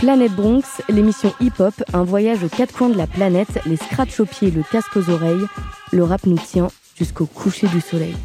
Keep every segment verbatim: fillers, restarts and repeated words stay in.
Planète Bronx, l'émission hip-hop, un voyage aux quatre coins de la planète, les scratchs aux pieds, le casque aux oreilles, le rap nous tient jusqu'au coucher du soleil.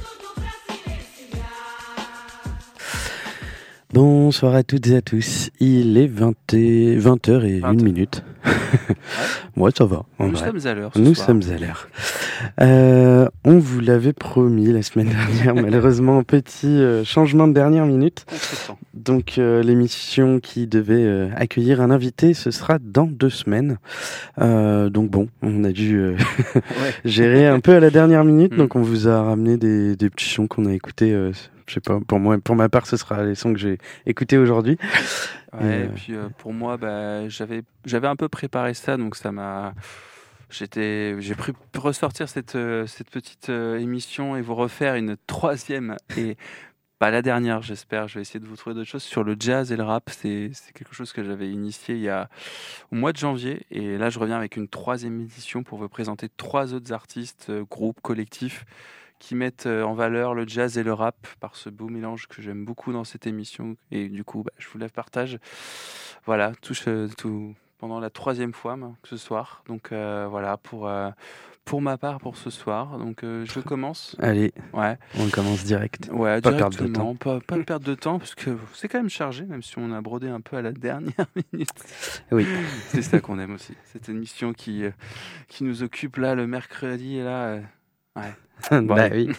Bonsoir à toutes et à tous, il est vingt heures et une minute. Ouais. Ouais, ça va. Nous vrai. sommes à l'heure ce Nous soir. sommes à l'heure. Euh, on vous l'avait promis la semaine dernière, malheureusement un petit euh, changement de dernière minute. Donc euh, l'émission qui devait euh, accueillir un invité, ce sera dans deux semaines. Euh, donc bon, on a dû euh, ouais. gérer un peu à la dernière minute, mmh. donc on vous a ramené des, des petits sons qu'on a écoutés. Euh, je sais pas, pour moi, pour ma part, ce sera les sons que j'ai écoutés aujourd'hui. Ouais, et, et puis euh, pour moi, bah, j'avais, j'avais un peu préparé ça, donc ça m'a. J'étais, j'ai pu ressortir cette, euh, cette petite euh, émission et vous refaire une troisième et pas la dernière, j'espère. Je vais essayer de vous trouver d'autres choses sur le jazz et le rap. C'est, c'est quelque chose que j'avais initié il y a au mois de janvier et là je reviens avec une troisième édition pour vous présenter trois autres artistes, euh, groupes, collectifs qui mettent en valeur le jazz et le rap par ce beau mélange que j'aime beaucoup dans cette émission. Et du coup, bah, je vous la partage. Voilà, tout, tout pendant la troisième fois bah, ce soir. Donc euh, voilà, pour, euh, pour ma part, pour ce soir. Donc euh, je commence. Allez, ouais. on commence direct. Ouais, pas perdre de temps. Pas, pas de perdre de temps, parce que c'est quand même chargé, même si on a brodé un peu à la dernière minute. Oui. C'est ça qu'on aime aussi. Cette émission qui, euh, qui nous occupe là le mercredi. Et là, euh, ouais. Bon, bah oui.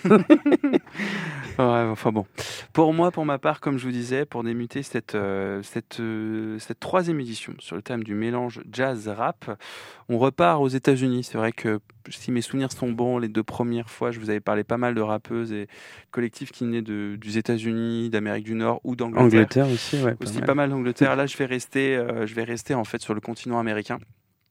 Ouais, enfin bon. Pour moi, pour ma part, comme je vous disais, pour débuter cette, euh, cette, euh, cette troisième édition sur le thème du mélange jazz-rap, on repart aux États-Unis. C'est vrai que si mes souvenirs sont bons, les deux premières fois, je vous avais parlé pas mal de rappeuses et collectifs qui venaient de, des États-Unis, d'Amérique du Nord ou d'Angleterre. Angleterre aussi, ouais. Aussi pas mal, pas mal d'Angleterre. Là, je vais rester, euh, je vais rester en fait sur le continent américain.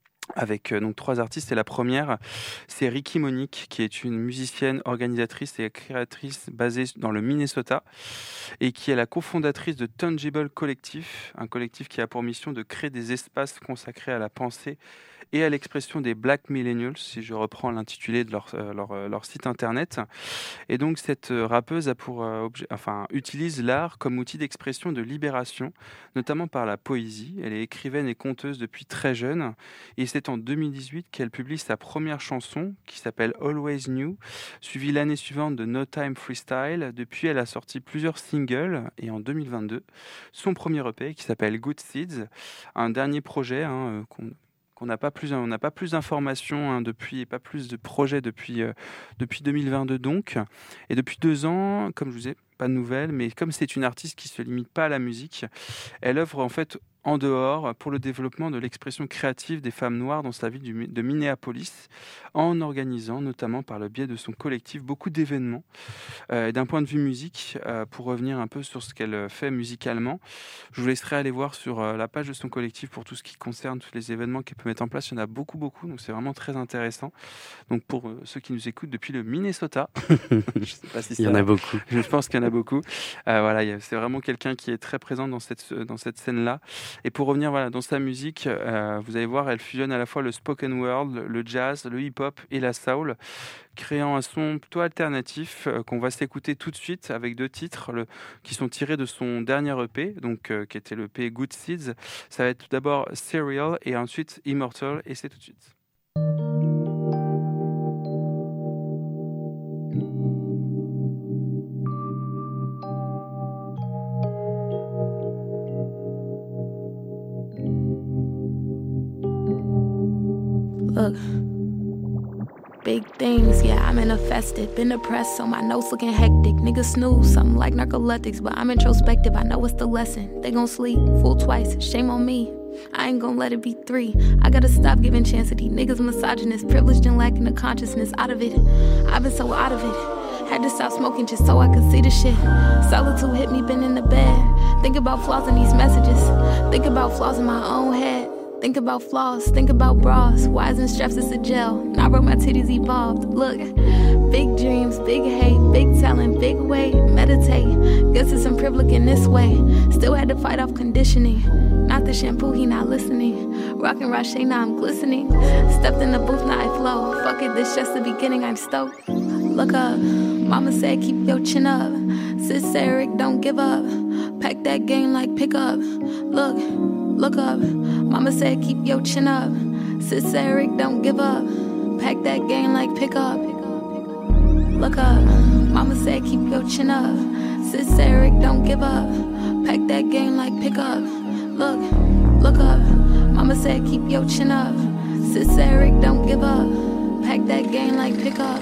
Avec euh, donc trois artistes et la première c'est Ricky Monique qui est une musicienne, organisatrice et créatrice basée dans le Minnesota et qui est la cofondatrice de Tangible Collective, un collectif qui a pour mission de créer des espaces consacrés à la pensée et à l'expression des Black Millennials, si je reprends l'intitulé de leur, euh, leur, euh, leur site internet. Et donc cette euh, rappeuse a pour, euh, objet, enfin, utilise l'art comme outil d'expression de libération, notamment par la poésie. Elle est écrivaine et conteuse depuis très jeune, et c'est en deux mille dix-huit qu'elle publie sa première chanson, qui s'appelle Always New, suivie l'année suivante de No Time Freestyle. Depuis, elle a sorti plusieurs singles, et en deux mille vingt-deux, son premier E P, qui s'appelle Good Seeds, un dernier projet hein, qu'on qu'on n'a pas plus, on n'a pas plus d'informations hein, depuis, et pas plus de projets depuis, euh, depuis deux mille vingt-deux donc. Et depuis deux ans, comme je vous disais, pas de nouvelles, mais comme c'est une artiste qui ne se limite pas à la musique, elle œuvre en fait en dehors pour le développement de l'expression créative des femmes noires dans sa ville du, de Minneapolis, en organisant notamment par le biais de son collectif beaucoup d'événements. Euh, d'un point de vue musique, euh, pour revenir un peu sur ce qu'elle fait musicalement, je vous laisserai aller voir sur euh, la page de son collectif pour tout ce qui concerne tous les événements qu'elle peut mettre en place. Il y en a beaucoup, beaucoup, donc c'est vraiment très intéressant. Donc pour euh, ceux qui nous écoutent depuis le Minnesota, je sais pas si il y en a beaucoup. Je pense qu'il y en a beaucoup. Euh, voilà, y a, c'est vraiment quelqu'un qui est très présent dans cette, dans cette scène-là. Et pour revenir voilà, dans sa musique, euh, vous allez voir, elle fusionne à la fois le spoken word, le jazz, le hip-hop et la soul, créant un son plutôt alternatif euh, qu'on va s'écouter tout de suite avec deux titres le, qui sont tirés de son dernier E P, donc, euh, qui était le E P Good Seeds. Ça va être tout d'abord Serial et ensuite Immortal, et c'est tout de suite. Look, big things, yeah, I'm manifested. Been depressed, so my notes looking hectic. Niggas snooze, something like narcoleptics, but I'm introspective. I know it's the lesson. They gon' sleep, fool twice, shame on me. I ain't gon' let it be three. I gotta stop giving chance to these niggas misogynist, privileged and lacking the consciousness out of it. I've been so out of it. Had to stop smoking just so I could see the shit. Solitude hit me, been in the bed. Think about flaws in these messages. Think about flaws in my own head. Think about flaws, think about bras. Wise and straps, it's a gel. Now broke my titties evolved. Look, big dreams, big hate, big talent, big weight. Meditate, guess it's some privilege in this way. Still had to fight off conditioning. Not the shampoo, he not listening. Rockin' Roche, now I'm glistening. Stepped in the booth, now I flow. Fuck it, this just the beginning, I'm stoked. Look up, mama said keep your chin up. Sis Eric, don't give up. Pack that game like pickup. Look, look up. Mama said keep your chin up. Sis Eric, don't give up. Pack that game like pick up. Look up. Mama said keep your chin up. Sis Eric, don't give up. Pack that game like pick up. Look, look up. Mama said keep your chin up. Sis Eric, don't give up. Pack that game like pick up.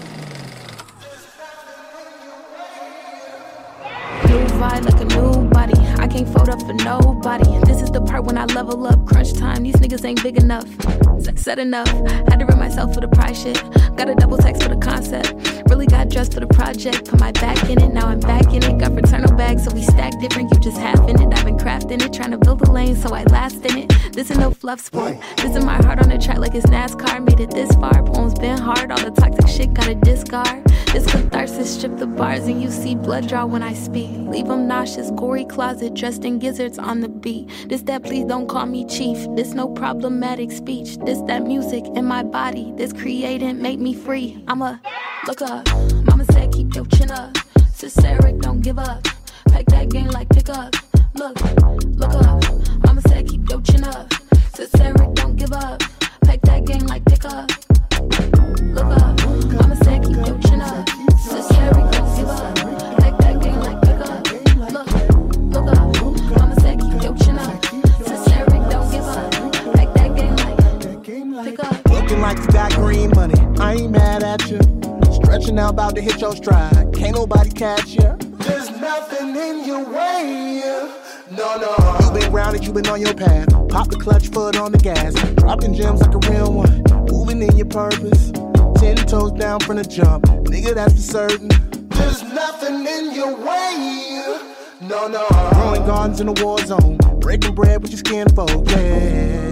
New vibe like a new body. I can't fold up for nobody. This is the part when I level up. Crunch time, these niggas ain't big enough. Said enough, had to rip myself for the price shit. Got a double text for the concept. Really got dressed for the project. Put my back in it, now I'm back in it. Got fraternal bags, so we stack different. You just half in it. I've been crafting it, trying to build a lane, so I last in it. This is no fluff sport. This is my heart on the track like it's NASCAR. Made it this far, poems been hard. All the toxic shit gotta discard. This catharsis, strip the bars and you see blood draw when I speak. Leave them nauseous, gory closet, dressed in gizzards on the beat. This that please don't call me chief. This no problematic speech. This that music in my body. This creating make me free. I'ma look up. Mama said keep your chin up. Sis Eric, don't give up. Pack that game like pick up. Look, look up. Mama said keep your chin up. Sis Eric, don't give up. Pack that game like pick up. Look up. Mama said keep your chin up. Sis Eric, don't give up. Pack that game like pick up. Look, look up. Mama said keep your chin up. Sis Eric, don't give up. Pack that game like pick up. Looking like you got green money. I ain't mad at you. Stretching out, about to hit your stride. Can't nobody catch you. There's nothing in your way. No, no. You been grounded, you been on your path. Pop the clutch, foot on the gas. Dropping gems like a real one. Moving in your purpose. Ten toes down from the jump. Nigga, that's for certain. There's nothing in your way. No, no. Growing gardens in a war zone. Breaking bread with your skin folk. Yeah.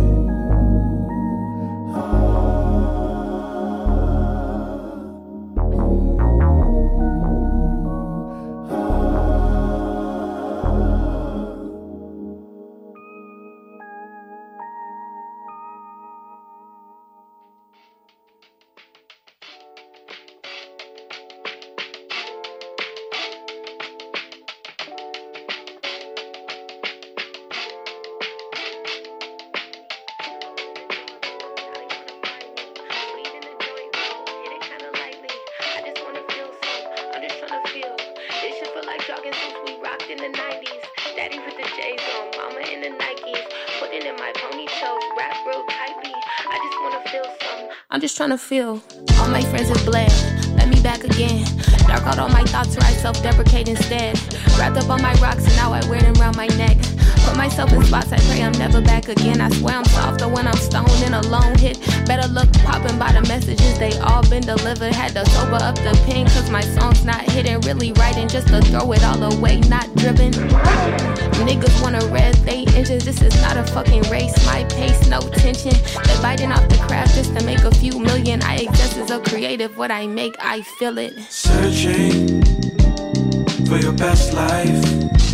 I'm just trying to feel. All my friends is bled. Let me back again. Dark out all my thoughts or I self-deprecate instead. Wrapped up on my rocks and now I wear them around my neck. Put myself in spots I pray I'm never back again. I swear I'm softer when I'm stoned in a lone hit. Better look popping by the messages, they all been delivered. Had to sober up the pen cause my song's not hitting. Really writing just to throw it all away, not driven. Niggas wanna rev they engines, this is not a fucking race. My pace, no tension. They biting off the craft just to make a few million. I exist as a creative, what I make, I feel it. Searching for your best life.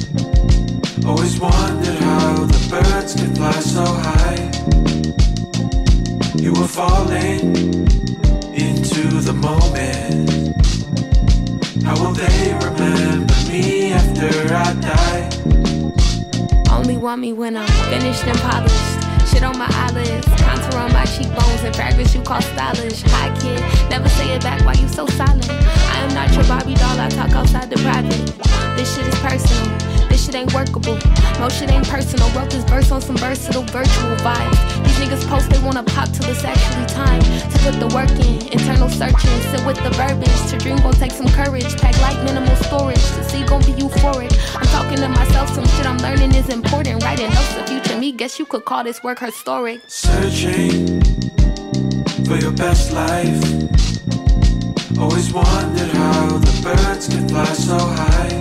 Always wondered how the birds could fly so high. You were falling into the moment. How will they remember me after I die? Only want me when I'm finished and polished. Shit on my eyelids, contour on my cheekbones, and fragrance you call stylish. Hi kid, never say it back, why you so silent? I am not your Barbie doll, I talk outside the private. This shit is personal, this shit ain't workable. Most shit ain't personal, wrote this verse on some versatile virtual vibes. These niggas post they wanna pop till it's actually time to put the work in, internal searching, sit with the verbiage. To dream gon' take some courage, pack light minimal storage. To see gon' be euphoric. I'm talking to myself, some shit I'm learning is important. Writing notes of future me, guess you could call this work historic. Searching for your best life. Always wondered how the birds could fly so high.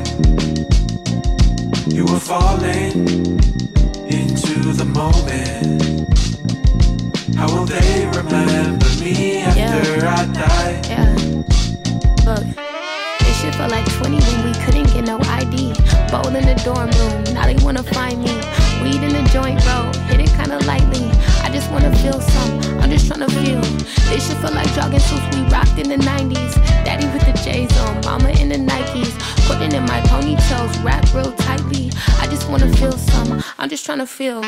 You were falling into the moment. How will they remember me after yeah. I die? Yeah. Look, this shit felt like twenty when we couldn't get no I D. Bowl in the dorm room, now they wanna find me. Weed in the joint, bro, hit it kinda lightly. I just wanna feel some, I'm just tryna feel. This shit feel like jogging suits we rocked in the nineties. Daddy with the J's on, mama in the Nikes. Putting in my ponytails, wrapped real tightly. I just wanna feel some, I'm just trying to feel.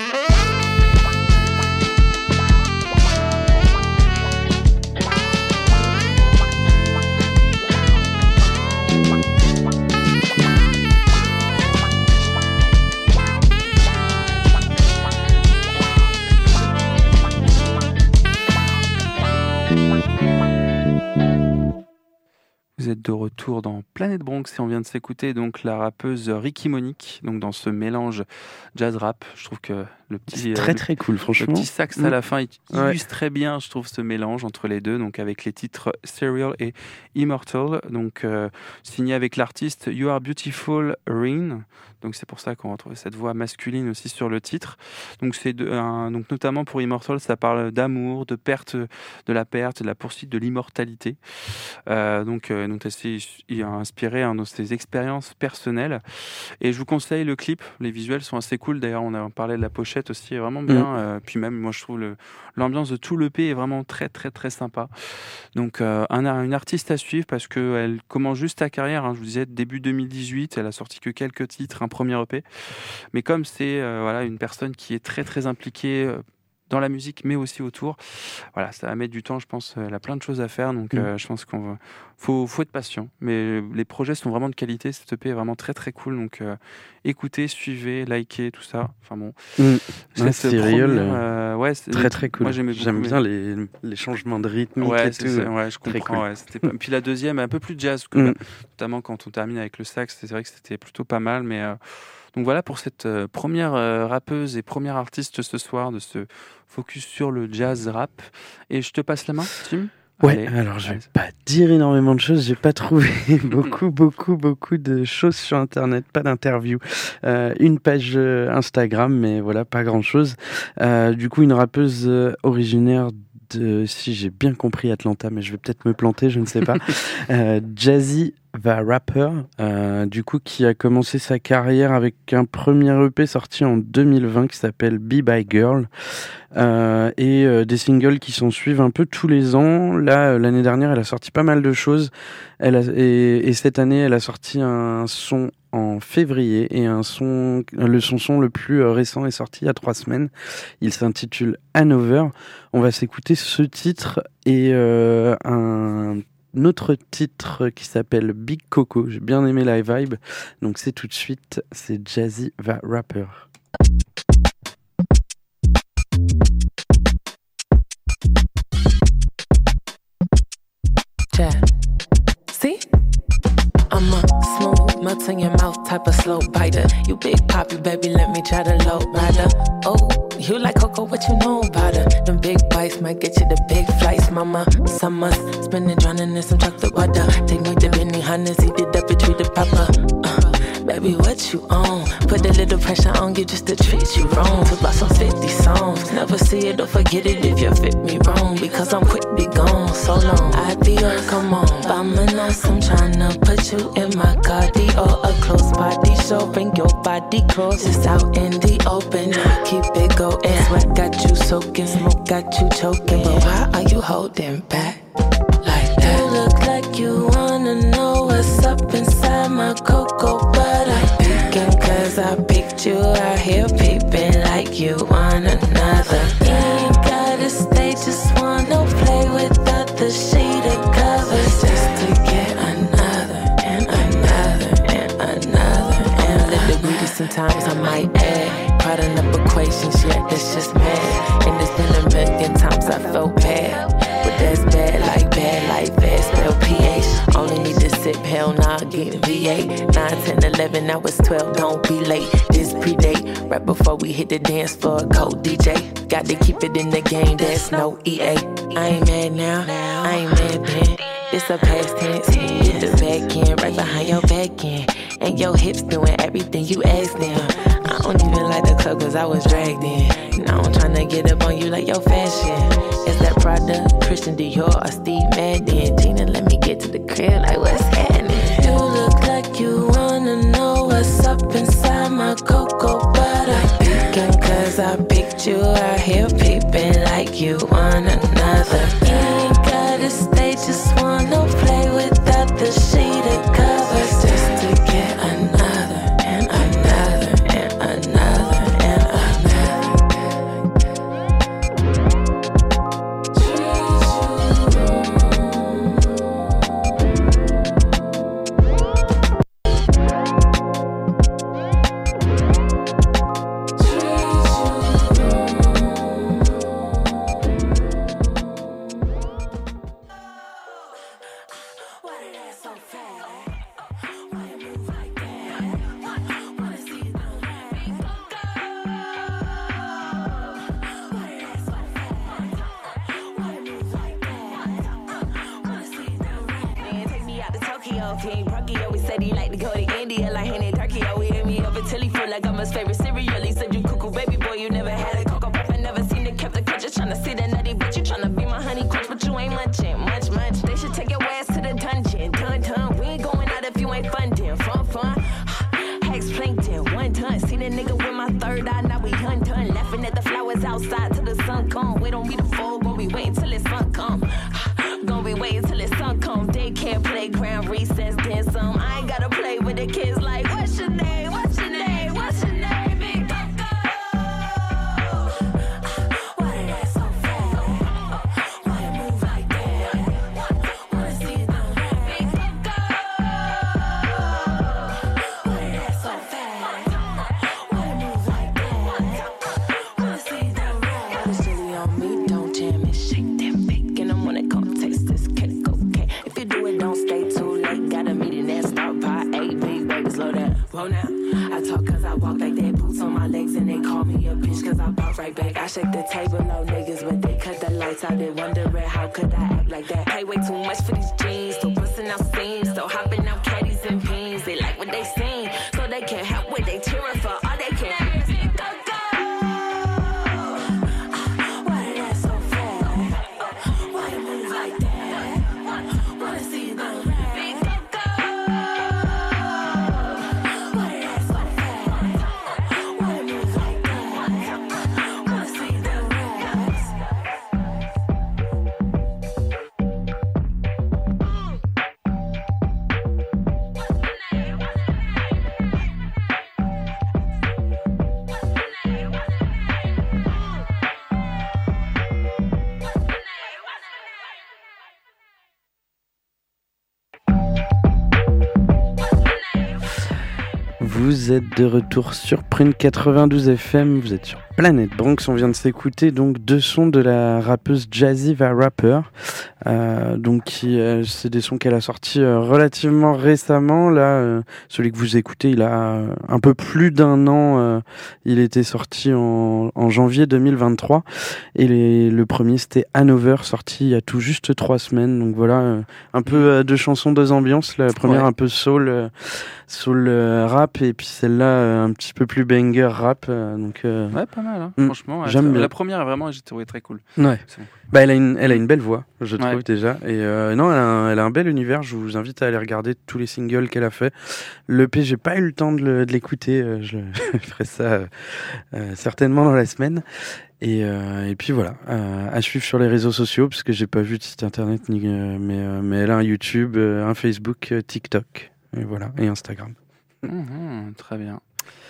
Vous êtes de retour dans Planète Bronx et on vient de s'écouter donc la rappeuse Ricky Monique, donc dans ce mélange jazz rap. Je trouve que le petit c'est très très cool, franchement. Le petit sax à la fin il illustre ouais. très bien, je trouve, ce mélange entre les deux, donc avec les titres Serial et Immortal, donc euh, signé avec l'artiste You Are Beautiful Rain. Donc c'est pour ça qu'on retrouve cette voix masculine aussi sur le titre. Donc c'est de, un, donc notamment pour Immortal, ça parle d'amour, de perte, de la perte, de la poursuite de l'immortalité. Euh, donc euh, donc il a inspiré un de ses expériences personnelles. Et je vous conseille le clip. Les visuels sont assez cool. D'ailleurs, on a parlé de la pochette aussi, vraiment bien. Mmh. Euh, puis même, moi, je trouve le, l'ambiance de tout l'E P est vraiment très très très sympa. Donc euh, un, une artiste à suivre parce que elle commence juste sa carrière. Hein, je vous disais début deux mille dix-huit, elle a sorti que quelques titres. Premier E P, mais comme c'est euh, voilà, une personne qui est très très impliquée euh, dans la musique mais aussi autour, voilà, ça va mettre du temps, je pense. Elle a plein de choses à faire, donc mmh. euh, je pense qu'on va... faut, faut être patient, mais les projets sont vraiment de qualité. Cette E P est vraiment très très cool, donc euh, écoutez, suivez, likez, tout ça, enfin bon. Mmh. Ouais, Serial, euh, ouais, c'est très très cool. Moi, j'aime beaucoup, bien mais... les, les changements de rythme ouais, et tout. Ça, ouais, je comprends. Cool. Ouais, c'était pas... Puis la deuxième est un peu plus jazz, que, mmh. notamment quand on termine avec le sax, c'est vrai que c'était plutôt pas mal, mais euh... donc voilà pour cette euh, première euh, rappeuse et première artiste ce soir de ce focus sur le jazz rap. Et je te passe la main, Tim. Ouais, allez, alors je vais allez. pas dire énormément de choses, j'ai pas trouvé beaucoup, beaucoup, beaucoup de choses sur Internet, pas d'interview. Euh, une page Instagram, mais voilà, pas grand-chose. Euh, du coup, une rappeuse originaire de, si j'ai bien compris, Atlanta, mais je vais peut-être me planter, je ne sais pas. euh, Jazzy The Rapper, euh, du coup, qui a commencé sa carrière avec un premier E P sorti en deux mille vingt qui s'appelle Be By Girl, euh, et euh, des singles qui s'en suivent un peu tous les ans. Là, euh, l'année dernière, elle a sorti pas mal de choses. Elle a, et, et cette année, elle a sorti un son en février et un son, le son son le plus récent est sorti il y a trois semaines. Il s'intitule Hanover. On va s'écouter ce titre et euh, un autre titre qui s'appelle Big Coco. J'ai bien aimé la vibe, donc c'est tout de suite, c'est Jazzy The Rapper. Jazz. See? I'm a smooth, melt in your mouth type of slow biter. You big poppy, baby, let me try to low rider. Oh, you like cocoa, what you know about her? Them big bites might get you the big flights, mama. Summers, spinning, drowning in some chocolate water. Take me to Benny Hannes, eat it up and treat it proper. Uh, baby, what you on? Put a little pressure on you just to treat you wrong. To lost some fifty songs. Never see it or forget it if you fit me wrong. Because I'm quick, be gone so long. I be yours, come on. Vamonos, I'm tryna put you in my cardio. A close body show, bring your body close. Just out in the open, keep it going. Sweat got you soaking, smoke got you choking. But why are you holding back like that? You look like you wanna know what's up inside my cocoa butter. Peeking cause I picked you out here peeping like you want another. You ain't gotta stay, just wanna play without the sheet of covers. Just to get another and another and another and a little greedy sometimes I might add. Caught enough equations, yeah, that's just mad. And it's been a million times I felt bad. But that's bad, like bad, like bad, spell P H. Only need to sip, hell nah, getting V eight. nine, ten, eleven, now it's twelve, don't be late. This predate, right before we hit the dance floor, cold D J. Got to keep it in the game, there's no E A. I ain't mad now, I ain't mad then. It's a past tense, get the back end, right behind your back end. And your hips doing everything you asked them. I don't even like the club cause I was dragged in. Now I'm tryna get up on you like your fashion. Is that Prada, Christian Dior, or Steve Madden? Tina, let me get to the crib like what's happening? You look like you wanna know what's up inside my cocoa butter. Peeking cause I picked you out here peeping like you want another. You ain't gotta stay, just wanna play without the sheet of covers. Just to get another and another and another and Looking at the flowers outside till the sun come. We don't be the fool, gon' be waiting till the sun come. Gon' be waiting till the sun come. Daycare, playground, recess, then some. I ain't gotta play with the kids like, what's your name? What's your name? What's your name? Big Coco. Why did that so fast? Why you move like that? Wanna see it now? Big Coco. Why did that so fast? Why you move like that? Wanna see it now? Got a chili on me, don't jam it, shake that bake, and I'm gonna come taste this cake, okay? If you do it, don't stay too late. Got a meeting at Star Pie, eight big baby, slow down. Whoa now, I talk cause I walk like that, boots on my legs, and they call me a bitch cause I pop right back. I shake the table, no niggas, but they cut the lights out. They wondering how could I act like that? Pay way too much for these jeans, still busting out seams, still hopping out caddies and beans. They like what they seen, so they can't help what they cheering for. All they can hear is go, go. Why did that so fast? Why you move like that? Wanna see it now? Big Coco. Why did that so fast? Why you move like that? Wanna see it now? Vous êtes de retour sur Prune quatre-vingt-douze F M, vous êtes sur Planète Bronx. On vient de s'écouter donc deux sons de la rappeuse Jazzy the Rapper. Euh, donc qui, euh, c'est des sons qu'elle a sortis euh, relativement récemment. Là, euh, celui que vous écoutez, il a euh, un peu plus d'un an. Euh, il était sorti en, en janvier deux mille vingt-trois. Et les, le premier, c'était Hanover, sorti il y a tout juste trois semaines. Donc voilà, euh, un peu euh, de chansons, deux ambiances. La première ouais. un peu soul, euh, soul euh, rap, et puis celle-là euh, un petit peu plus banger rap. Euh, donc euh, ouais, pas mal. Hein. Mm, franchement, ouais, j'aime bien. La première, vraiment, j'ai trouvé très cool. Ouais. C'est bon. Bah, elle a une, elle a une belle voix, je trouve ouais. déjà. Et euh, non, elle a, un, elle a un bel univers. Je vous invite à aller regarder tous les singles qu'elle a fait. Le P, j'ai pas eu le temps de, le, de l'écouter. Euh, je, je ferai ça euh, euh, certainement dans la semaine. Et, euh, et puis voilà, euh, à suivre sur les réseaux sociaux, parce que j'ai pas vu de site internet, ni, euh, mais, euh, mais elle a un YouTube, euh, un Facebook, euh, TikTok, et voilà, et Instagram. Mmh, très bien.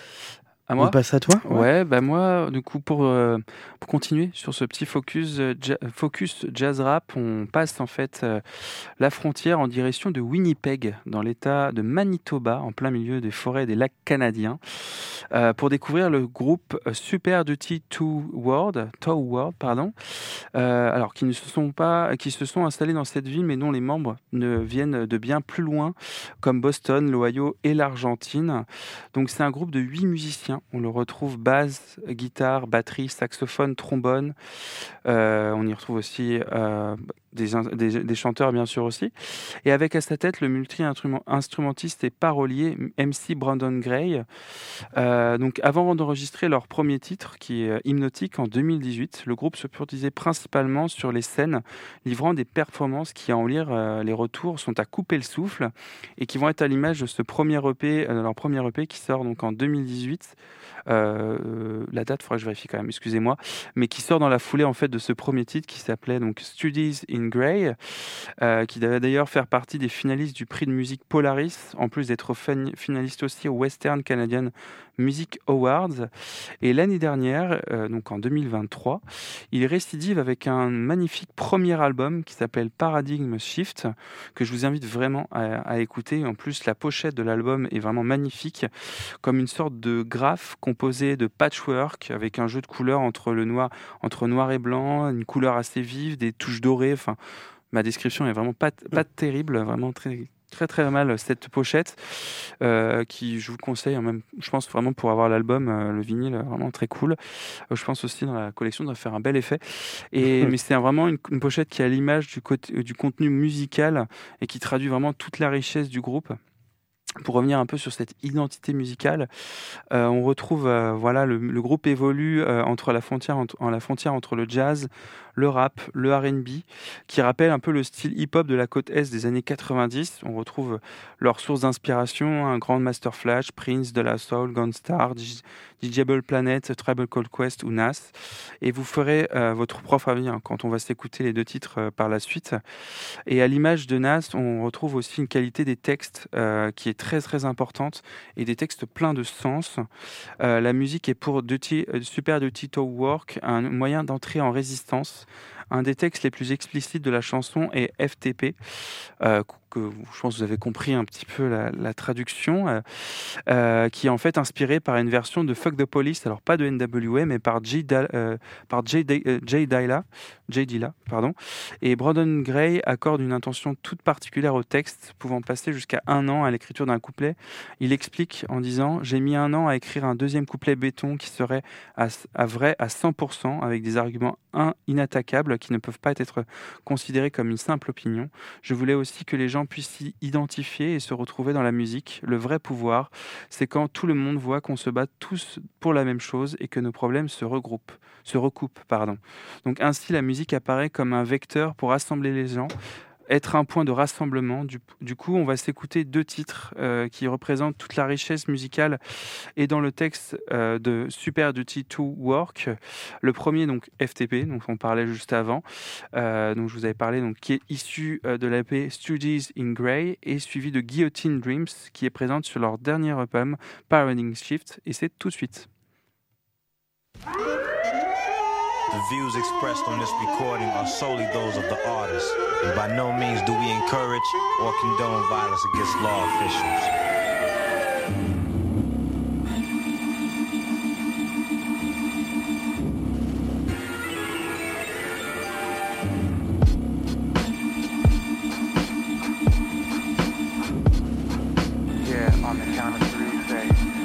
À moi ? On passe à toi ? Ouais, ouais bah moi, du coup, pour, euh, pour continuer sur ce petit focus, euh, ja- focus jazz rap, on passe en fait euh, la frontière en direction de Winnipeg, dans l'état de Manitoba, en plein milieu des forêts des lacs canadiens, euh, pour découvrir le groupe Super Duty Two World, Two World, pardon, euh, alors qui ne se sont pas, qui se sont installés dans cette ville, mais dont les membres ne viennent de bien plus loin, comme Boston, l'Ohio et l'Argentine. Donc c'est un groupe de huit musiciens. On le retrouve basse, guitare, batterie, saxophone, trombone. Euh, on y retrouve aussi euh, des, des, des chanteurs, bien sûr, aussi. Et avec à sa tête le multi-instrumentiste et parolier M C Brandon Gray. Euh, donc, avant d'enregistrer leur premier titre, qui est Hypnotique, en deux mille dix-huit, le groupe se produisait principalement sur les scènes, livrant des performances qui, à en lire euh, les retours, sont à couper le souffle et qui vont être à l'image de ce premier E P, euh, leur premier E P qui sort donc en deux mille dix-huit. Euh, la date, il faudrait que je vérifie quand même, excusez-moi, mais qui sort dans la foulée en fait de ce premier titre qui s'appelait donc Studies in Grey, euh, qui devait d'ailleurs faire partie des finalistes du prix de musique Polaris, en plus d'être fan- finaliste aussi au Western Canadian Music Awards. Et l'année dernière, euh, donc en deux mille vingt-trois, il récidive avec un magnifique premier album qui s'appelle Paradigm Shift, que je vous invite vraiment à, à écouter. En plus, la pochette de l'album est vraiment magnifique, comme une sorte de graphe composé de patchwork avec un jeu de couleurs entre le noir, entre noir et blanc, une couleur assez vive, des touches dorées. Enfin, ma description est vraiment pas, pas terrible, vraiment très très très mal cette pochette, euh, qui je vous conseille, hein, même je pense vraiment pour avoir l'album, euh, le vinyle, vraiment très cool. Euh, je pense aussi dans la collection doit faire un bel effet. Et mais c'est vraiment une, une pochette qui a l'image du côté du contenu musical et qui traduit vraiment toute la richesse du groupe. Pour revenir un peu sur cette identité musicale, euh, on retrouve euh, voilà le, le groupe évolue euh, entre la frontière entre, en la frontière entre le jazz, le rap, le R and B, qui rappelle un peu le style hip-hop de la côte est des années quatre-vingt-dix. On retrouve leurs sources d'inspiration, un grand Master Flash, Prince, De La Soul, Gunstar, Djable Planet, Tribal Called Quest ou Nas. Et vous ferez euh, votre propre avis hein, quand on va s'écouter les deux titres euh, par la suite. Et à l'image de Nas, on retrouve aussi une qualité des textes euh, qui est très très importante et des textes pleins de sens. Euh, la musique est pour Dirty, euh, Super Dirty To Work un moyen d'entrer en résistance. Un des textes les plus explicites de la chanson est F T P, euh, que je pense que vous avez compris un petit peu la, la traduction, euh, euh, qui est en fait inspirée par une version de Fuck the Police, alors pas de N W A, mais par Jay euh, par Jay, euh, Jay Dilla, Jay Dilla, pardon. Et Brandon Gray accorde une intention toute particulière au texte, pouvant passer jusqu'à un an à l'écriture d'un couplet. Il explique en disant « J'ai mis un an à écrire un deuxième couplet béton qui serait à, à vrai à cent pour cent, avec des arguments un, inattaquables qui ne peuvent pas être considérés comme une simple opinion. Je voulais aussi que les gens puissent s'y identifier et se retrouver dans la musique. Le vrai pouvoir, c'est quand tout le monde voit qu'on se bat tous pour la même chose et que nos problèmes se regroupent, se recoupent, pardon. Donc ainsi, la musique apparaît comme un vecteur pour rassembler les gens, être un point de rassemblement. Du, du coup, on va s'écouter deux titres euh, qui représentent toute la richesse musicale et dans le texte euh, de Super Dirty To Work. Le premier, donc F T P, donc on parlait juste avant, euh, donc je vous avais parlé, donc qui est issu euh, de l'E P Studies in Grey et suivi de Guillotine Dreams, qui est présente sur leur dernier album Paradigm Shift, et c'est tout de suite. The views expressed on this recording are solely those of the artist, and by no means do we encourage or condone violence against law officials. Yeah, on the count of three, say.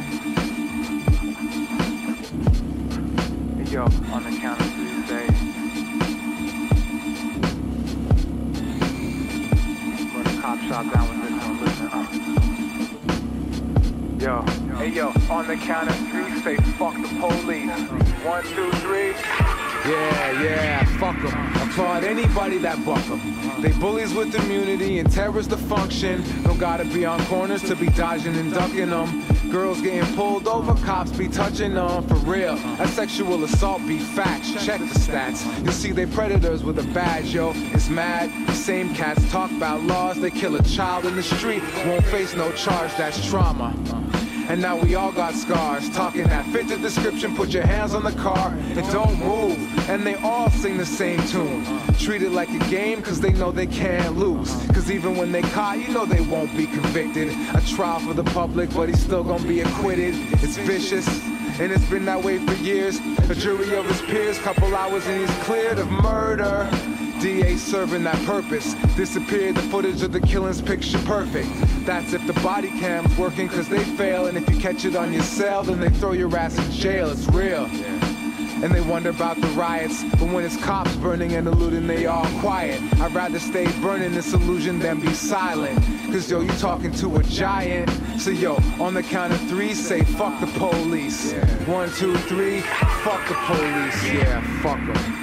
Hey, yo, on the count of three, say. Put a cop shot down with this one, listen up. Yo, hey, yo, on the count of three, say fuck the police. One, two, three. Yeah, yeah, fuck them. Applaud anybody that buck them. They bullies with immunity and terrorists to function. Don't gotta be on corners to be dodging and ducking them. Girls getting pulled over, cops be touching them. For real, that sexual assault be facts. Check the stats. You'll see they predators with a badge, yo. It's mad. The same cats talk about laws. They kill a child in the street. Won't face no charge, that's trauma. And now we all got scars, talking that fit the description. Put your hands on the car and don't move. And they all sing the same tune. Treat it like a game, cause they know they can't lose. Cause even when they caught, you know they won't be convicted. A trial for the public, but he's still gonna be acquitted. It's vicious, and it's been that way for years. A jury of his peers, couple hours and he's cleared of murder. D A serving that purpose. Disappeared the footage of the killings, picture perfect. That's if the body cam's working, cause they fail. And if you catch it on your cell, then they throw your ass in jail. It's real. And they wonder about the riots, but when it's cops burning and looting, they all quiet. I'd rather stay burning this illusion than be silent. Cause yo, you talking to a giant. So yo, on the count of three, say fuck the police. One, two, three, fuck the police. Yeah, fuck them.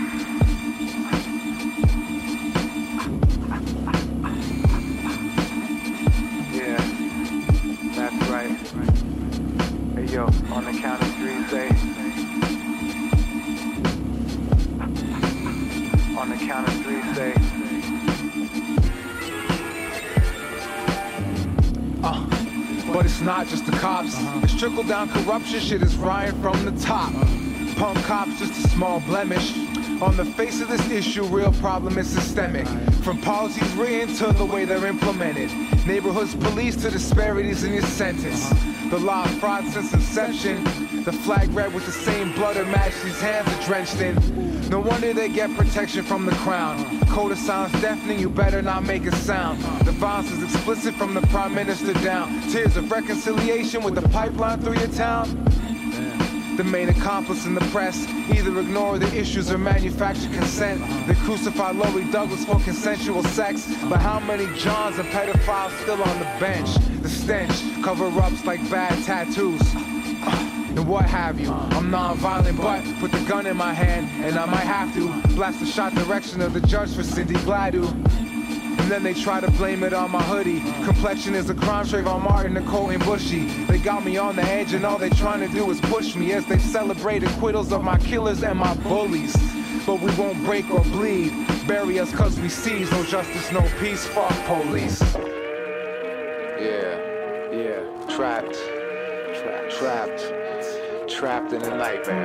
Yo, on the count of three, say. On the count of three, say. Uh, but it's not just the cops. It's trickle down corruption, shit is rioting from the top. Punk cops, just a small blemish. On the face of this issue, real problem is systemic. From policies written to the way they're implemented. Neighborhoods police to disparities in your sentence. The law of fraud since inception. The flag red with the same blood or match these hands are drenched in. No wonder they get protection from the crown. Code of silence deafening, you better not make a sound. The violence is explicit from the prime minister down. Tears of reconciliation with the pipeline through your town. the main accomplice in the press. Either ignore the issues or manufacture consent. They crucify Lori Douglas for consensual sex. But how many Johns and pedophiles still on the bench? The stench, cover-ups like bad tattoos. And what have you, I'm non-violent but put the gun in my hand and I might have to blast the shot direction of the judge for Cindy Gladue. And then they try to blame it on my hoodie. Complexion is a crime, Trayvon Martin, Nicole and Bushy. They got me on the edge and all they trying to do is push me as they celebrate acquittals of my killers and my bullies. But we won't break or bleed, bury us cause we seize. No justice, no peace, fuck police. Yeah, yeah, trapped, trapped, trapped. Trapped in a nightmare.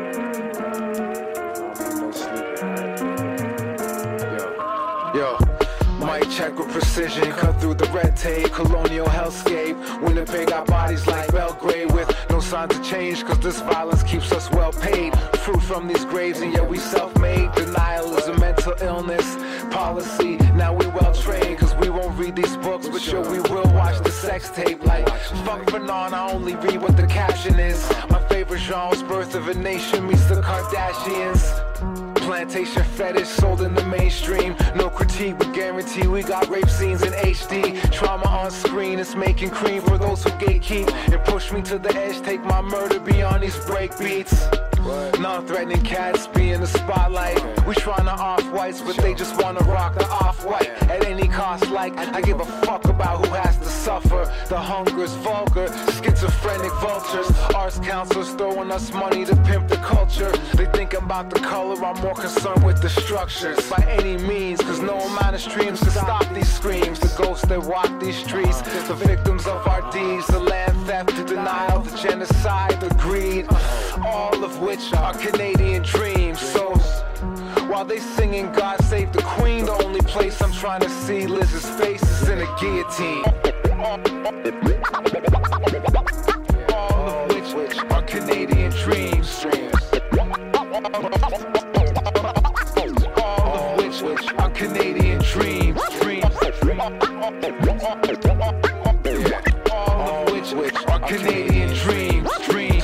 No sleeping. Yo, yo. Mic check with precision, cut through the red tape. Colonial hellscape. Winnipeg got bodies like Belgrade with no signs of change, cause this violence keeps us well paid. Fruit from these graves and yet we self-made. Denial is a mental illness. Policy, now we well trained, cause we won't read these books, but sure we will watch the sex tape. Like, fuck Fanon, I only read what the caption is. My favorite genre's Birth of a Nation meets the Kardashians. Plantation fetish sold in the mainstream. No critique, but guarantee we got rape scenes in H D. Trauma on screen, it's making cream for those who gatekeep and push me to the edge, take my murder beyond these break beats. Non-threatening cats be in the spotlight. We tryna off-whites, but they just wanna rock the off-white at any cost. Like, I give a fuck about who has to suffer. The hunger's vulgar, schizophrenic vultures. Arts counselors throwing us money to pimp the culture. They think about the color, I'm more concerned with the structures. By any means, cause no amount of streams can stop these screams. The ghosts that walk these streets, the victims of our deeds. The land theft, the denial, the genocide, the greed. All of which are Canadian dreams. So while they singing God Save the Queen, the only place I'm trying to see Liz's face is in a guillotine. All of which are Canadian dreams. All of which are Canadian dreams. Dreams. All of which are Canadian dreams. Dreams.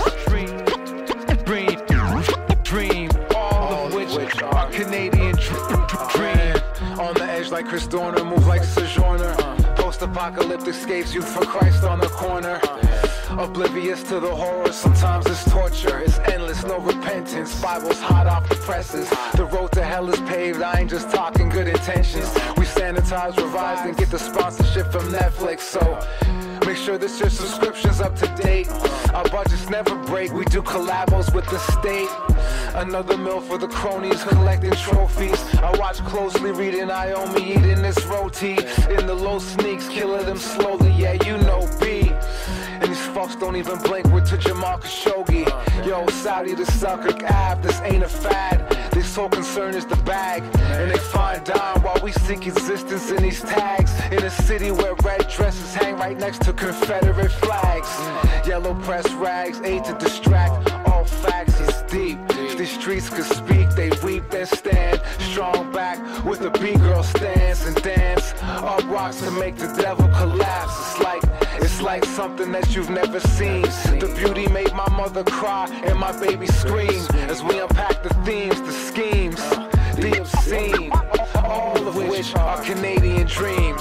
Dream, all of which are Canadian dream. On the edge like Chris Dorner, move like Sojourner. Post-apocalyptic escapes youth for Christ on the corner. Oblivious to the horror, sometimes it's torture. It's endless, no repentance. Bible's hot off the presses. The road to hell is paved, I ain't just talking good intentions. We sanitize, revise, and get the sponsorship from Netflix. So make sure that your subscription's up to date. Our budgets never break, we do collabos with the state. Another meal for the cronies collecting trophies. I watch closely, reading Naomi eating this roti. In the low sneaks, killing them slowly, yeah, you know B. And these fucks don't even blink, we're to Jamal Khashoggi. Yo, Saudi to Selkirk Ave, this ain't a fad. Their sole concern is the bag, and they find dime while we seek existence in these tags. In a city where red dresses hang right next to Confederate flags. Yellow press rags, aid to distract, all facts is deep. If these streets could speak, they weep and stand. Strong back with a B-girl stance and dance. Up rocks to make the devil collapse. It's like, it's like something that you've never seen. The beauty made my mother cry and my baby scream. As we unpack the themes, the schemes, the obscene. All of which are Canadian dreams.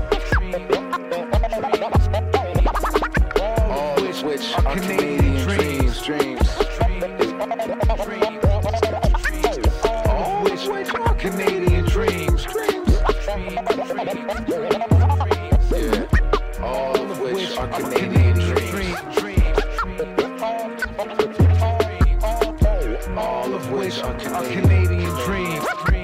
All of which are Canadian dreams, dreams. All of which are Canadian dreams, dreams. Yeah. All of which are Canadian dreams. All of which are Canadian dreams.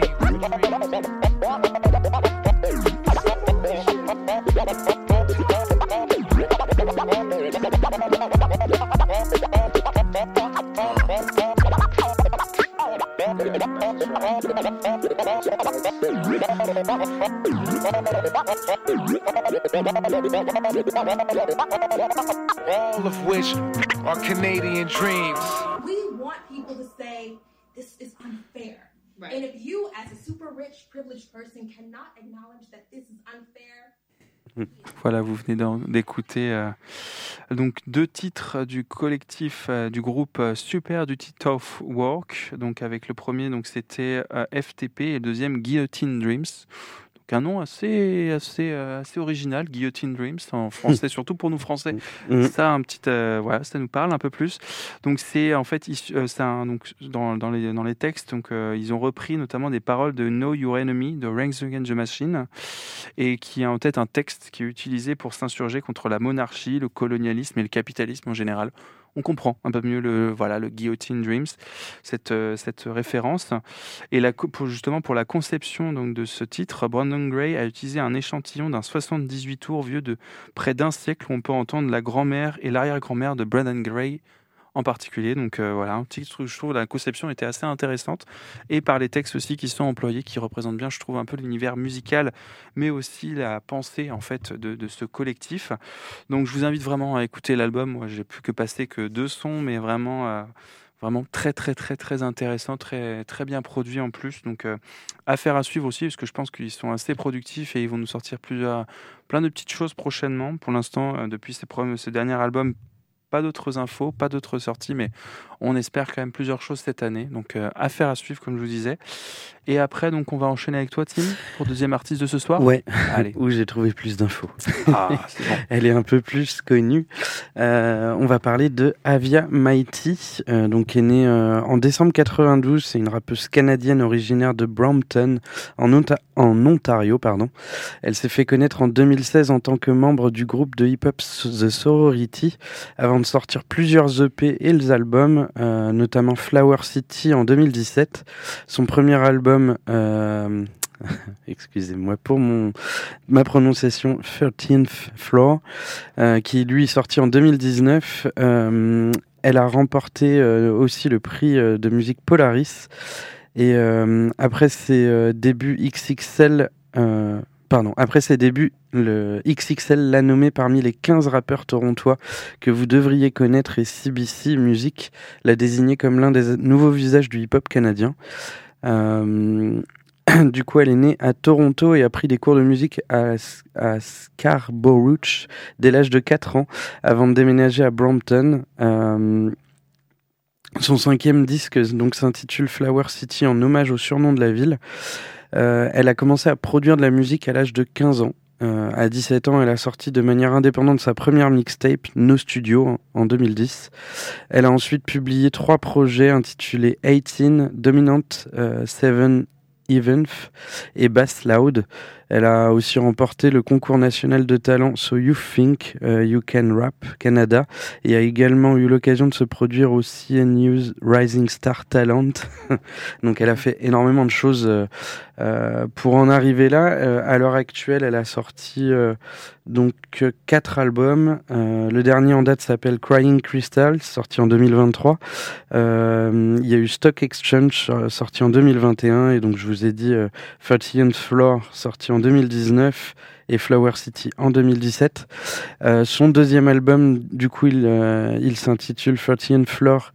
All of which are Canadian dreams. We want people to say, this is unfair. Right. And if you, as a super rich, privileged person, cannot acknowledge that this is unfair, Voilà, vous venez d'écouter euh, donc deux titres du collectif euh, du groupe euh, Super Duty Tough Work. Donc avec le premier, donc c'était euh, F T P et le deuxième Guillotine Dreams. Un nom assez, assez, euh, assez original, Guillotine Dreams, en français, surtout pour nous Français. Mmh. Ça, un petit, euh, voilà, ça nous parle un peu plus. Donc, c'est en fait, euh, c'est un, donc, dans, dans, les, dans les textes, donc, euh, ils ont repris notamment des paroles de Know Your Enemy de Rage Against the Machine, et qui a en tête un texte qui est utilisé pour s'insurger contre la monarchie, le colonialisme et le capitalisme en général. On comprend un peu mieux le, voilà, le Guillotine Dreams, cette, euh, cette référence. Et la, pour, justement, pour la conception donc, de ce titre, Brandon Gray a utilisé un échantillon d'un soixante-dix-huit tours vieux de près d'un siècle où on peut entendre la grand-mère et l'arrière-grand-mère de Brandon Gray en particulier. Donc euh, voilà, un petit truc, je trouve, la conception était assez intéressante. Et par les textes aussi qui sont employés, qui représentent bien, je trouve, un peu l'univers musical, mais aussi la pensée, en fait, de, de ce collectif. Donc je vous invite vraiment à écouter l'album. Moi, j'ai plus que passé que deux sons, mais vraiment... Euh, Vraiment très, très, très, très intéressant, très, très bien produit en plus. Donc, euh, affaire à suivre aussi, parce que je pense qu'ils sont assez productifs et ils vont nous sortir plusieurs, plein de petites choses prochainement. Pour l'instant, euh, depuis ces premiers, ce dernier album, pas d'autres infos, pas d'autres sorties, mais on espère quand même plusieurs choses cette année. Donc, euh, affaire à suivre, comme je vous disais. Et après, donc, on va enchaîner avec toi, Tim, pour deuxième artiste de ce soir. Ouais, allez. Où j'ai trouvé plus d'infos. Ah, c'est bon. Elle est un peu plus connue. Euh, on va parler de Avia Mighty, euh, donc qui est née euh, en décembre quatre-vingt-douze. C'est une rappeuse canadienne originaire de Brampton, en, Onta- en Ontario. Pardon. Elle s'est fait connaître en deux mille seize en tant que membre du groupe de hip-hop The Sorority, avant de sortir plusieurs E P et les albums, euh, notamment Flower City en deux mille dix-sept. Son premier album Euh, excusez-moi pour mon, ma prononciation, thirteenth Floor, euh, qui lui est sorti en deux mille dix-neuf. Euh, elle a remporté euh, aussi le prix euh, de musique Polaris. Et euh, après ses euh, débuts X X L... Euh, Pardon, après ses débuts, le X X L l'a nommé parmi les quinze rappeurs torontois que vous devriez connaître et C B C Music l'a désigné comme l'un des nouveaux visages du hip-hop canadien. Euh, du coup, elle est née à Toronto et a pris des cours de musique à, à Scarborough dès l'âge de quatre ans, avant de déménager à Brampton. Euh, son cinquième disque donc, s'intitule Flower City en hommage au surnom de la ville. Euh, elle a commencé à produire de la musique à l'âge de quinze ans. Euh, à dix-sept ans, elle a sorti de manière indépendante sa première mixtape, No Studio, en, en deux mille dix. Elle a ensuite publié trois projets intitulés eighteen, Dominant, euh, Seven Event et Bass Loud. Elle a aussi remporté le concours national de talent So You Think uh, You Can Rap Canada et a également eu l'occasion de se produire au C N U's Rising Star Talent. Donc elle a fait énormément de choses euh, euh, pour en arriver là. Euh, à l'heure actuelle, elle a sorti euh, donc quatre albums. Euh, le dernier en date s'appelle Crying Crystal, sorti en deux mille vingt-trois. Euh, il y a eu Stock Exchange, sorti en deux mille vingt et un, et donc je vous ai dit euh, thirteenth Floor, sorti en deux mille dix-neuf, et Flower City en deux mille dix-sept. Euh, son deuxième album, du coup, il, euh, il s'intitule thirteenth Floor.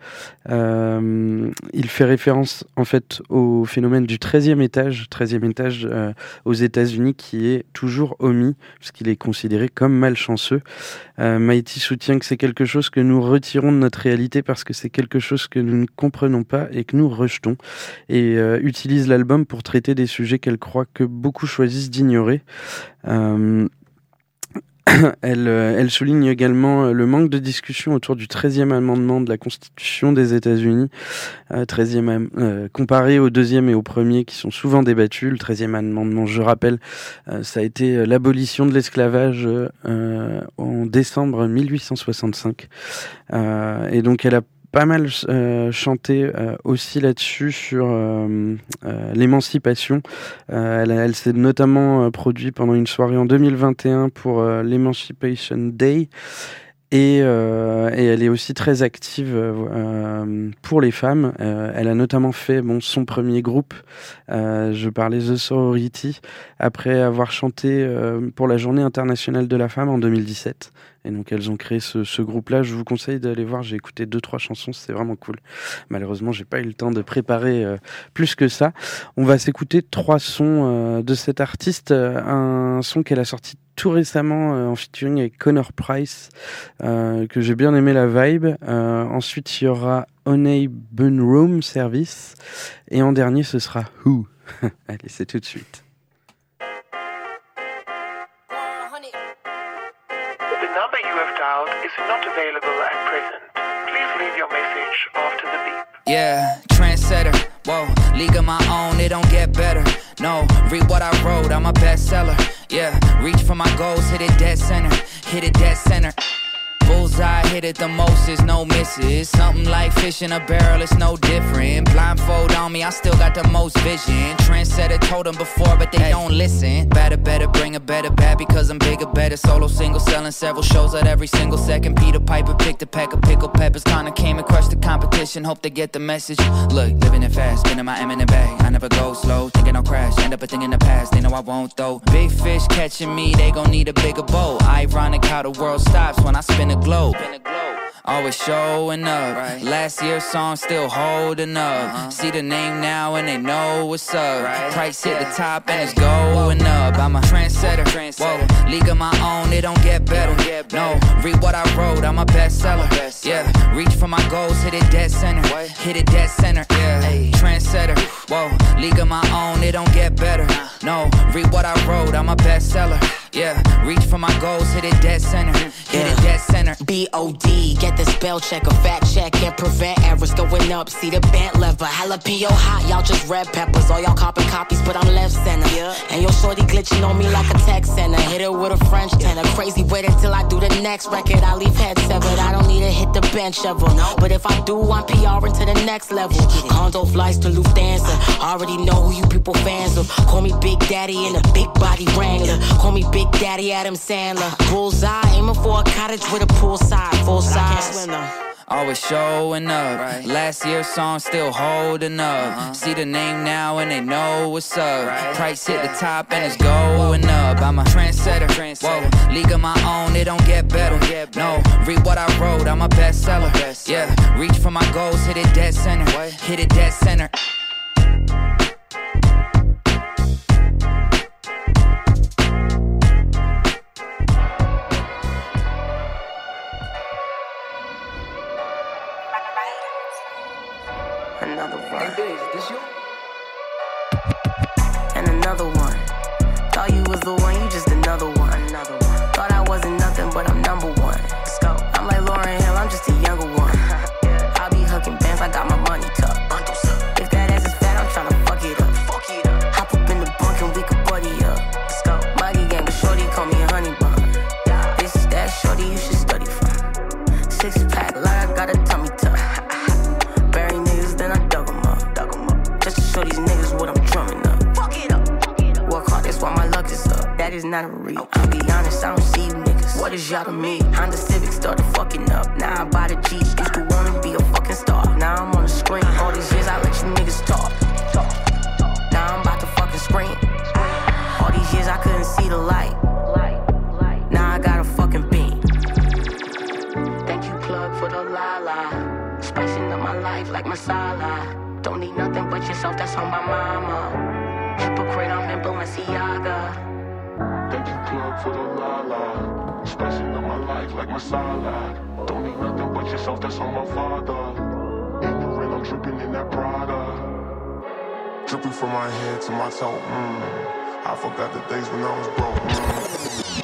Euh, il fait référence en fait au phénomène du treizième étage, treizième étage euh, aux États-Unis, qui est toujours omis puisqu'il est considéré comme malchanceux. Euh, Mighty soutient que c'est quelque chose que nous retirons de notre réalité parce que c'est quelque chose que nous ne comprenons pas et que nous rejetons, et euh, utilise l'album pour traiter des sujets qu'elle croit que beaucoup choisissent d'ignorer. Euh, Elle, elle souligne également le manque de discussion autour du treizième amendement de la Constitution des États-Unis, euh, treizième, euh, comparé au deuxième et au premier qui sont souvent débattus. Le treizième amendement, je rappelle, euh, ça a été l'abolition de l'esclavage euh, en décembre mille huit cent soixante-cinq. Euh, et donc elle a pas mal euh, chanté euh, aussi là-dessus sur euh, euh, l'émancipation. Euh, elle, elle s'est notamment euh, produite pendant une soirée en deux mille vingt et un pour euh, l'Emancipation Day. Et, euh, et elle est aussi très active euh, pour les femmes. Euh, elle a notamment fait bon, son premier groupe, euh, je parlais The Sorority, après avoir chanté euh, pour la Journée internationale de la femme en deux mille dix-sept. Et donc elles ont créé ce, ce groupe-là. Je vous conseille d'aller voir, j'ai écouté deux trois chansons, c'est vraiment cool. Malheureusement, j'ai pas eu le temps de préparer euh, plus que ça. On va s'écouter trois sons euh, de cet artiste. Un son qu'elle a sorti tout récemment euh, en featuring avec Connor Price, euh, que j'ai bien aimé la vibe. Euh, ensuite, il y aura Honey Bun Room Service. Et en dernier, ce sera Who. Allez, c'est tout de suite. The number you have dialed is not available at present. Please leave your message after the beep. Yeah, trendsetter, whoa, league of my own, it don't get better. No, read what I wrote, I'm a bestseller. Yeah, reach for my goals, hit it dead center, hit it dead center. Bullseye, hit it the most, is no misses. Something like fish in a barrel, it's no different. Blindfold on me, I still got the most vision. Trendsetter told them before, but they don't listen. Better, better, bring a better bad because I'm bigger, better. Solo, single, selling several shows at every single second. Peter Piper picked a pack of pickled peppers. Kinda came and crushed the competition, hope they get the message. Look, living it fast, spinning my M in the bag. I never go slow, thinking I'll crash. End up a thing in the past, they know I won't though. Big fish catching me, they gon' need a bigger boat. Ironic how the world stops when I spin a globe. Always showing up. Right. Last year's song still holding up. Uh-huh. See the name now and they know what's up. Right. Price hit yeah. the top and it's going up. I'm a trendsetter. trendsetter. Whoa, league of my own, it don't get better. Don't get better. No, read what I wrote, I'm a bestseller. I'm a bestseller. Yeah, reach for my goals, hit it dead center. What? Hit it dead center. Yeah, hey. Trendsetter. Whoa, league of my own, it don't get better. No, read what I wrote, I'm a bestseller. Yeah, reach for my goals, hit it dead center. Hit yeah. it dead center. B O D, get the spell check, a fact check, and prevent errors going up. See the bent lever, jalapeno hot, y'all just red peppers. All y'all copy copies, but I'm left center. Yeah. And your shorty glitching on me like a text center. Hit it with a French tenor. Crazy wait until I do the next record. I leave head severed. I don't need to hit the bench ever. No. But if I do, I'm PRing to the next level. Condo flights to Lufthansa. Already know who you people fans of. Call me Big Daddy in a big body Wrangler. Call me Big Daddy Adam Sandler. Bullseye, aiming for a cottage with a poolside, full size. Always showing up. Right. Last year's song still holding up. Uh-huh. See the name now and they know what's up. Right. Price hit yeah. the top and it's going up. I'm a trendsetter. trendsetter. Whoa, league of my own, it don't get better. Don't get better. No, read what I wrote, I'm a bestseller. I'm a bestseller. Yeah, reach for my goals, hit it dead center. What? Hit it dead center. Another one. And another one. Thought you was the one, you just another one. Another one. Thought I wasn't nothing, but I'm number one. Let's go. I'm like Lauryn Hill, I'm just a younger one. yeah. I be hooking bands, I got my money tucked. If that ass is fat, I'm tryna fuck it up. Fuck it up. Hop up in the bunk and we could buddy up. Let's go. Maggie gang, but shorty call me a honey bun. Yeah. This is that shorty you should study from. Six pack like I got a tummy tuck. Show these niggas what I'm drumming up. Fuck it up. Fuck it up. Work hard, that's why my luck is up. That is not a real. I'll be honest, I don't see you niggas. What is y'all to me? Honda Civic started fucking up. Now I buy the Jeep. Used to wanna be a fucking star. Now I'm on the screen. All these years I let you niggas talk. Now I'm about to fucking scream. All these years I couldn't see the light. Now I got a fucking beam. Thank you, plug, for the la la. Spicing up my life like masala. Don't need nothing but yourself, that's on my mama. Hypocrite, I'm in Balenciaga. Thank you, plug, for the la-la. Spicing up my life like masala. Don't need nothing but yourself, that's on my father. In the rain, I'm dripping in that Prada. Dripping from my head to my toe, mm. I forgot the days when I was broke, mm.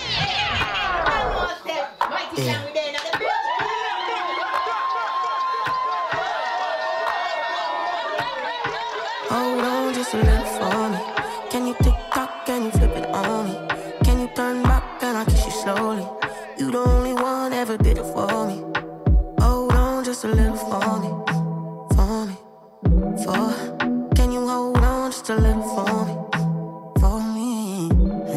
Yeah. Hold on just a little for me. Can you tick tock, can you flip it on me? Can you turn back and I kiss you slowly? You the only one ever did it for me. Hold on just a little for me. For me. For. Can you hold on just a little for me? For me.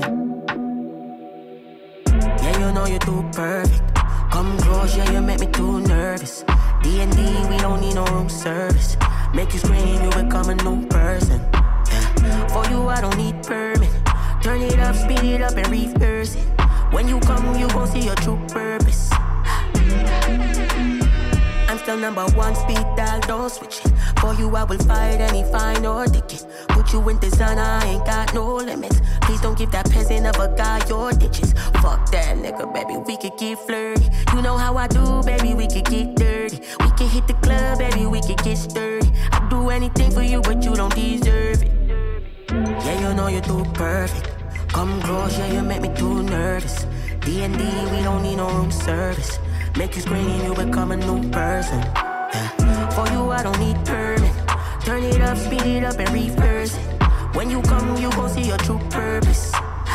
Yeah, you know you're too perfect. Come close, yeah, you make me too nervous. D and D, we don't need no room service. Make you scream, you become a new person. Yeah. For you, I don't need permit. Turn it up, speed it up, and reverse it. When you come, you gon' see your true purpose. I'm still number one speed dog. don't switch it. For you, I will fight any fine or ticket. Put you in design, I ain't got no limits. Please don't give that peasant of a guy your ditches. Fuck that nigga, baby, we could get flirty. You know how I do, baby, we could get dirty. We can hit the club, baby, we could get sturdy. I'd do anything for you, but you don't deserve it. Yeah, you know you're too perfect. Come close, yeah, you make me too nervous. D and D, we don't need no room service. Make you scream, you become a new person. Yeah. For you, I don't need permit. Turn it up, speed it up, and reverse it. When you come, you gon' see your true purpose.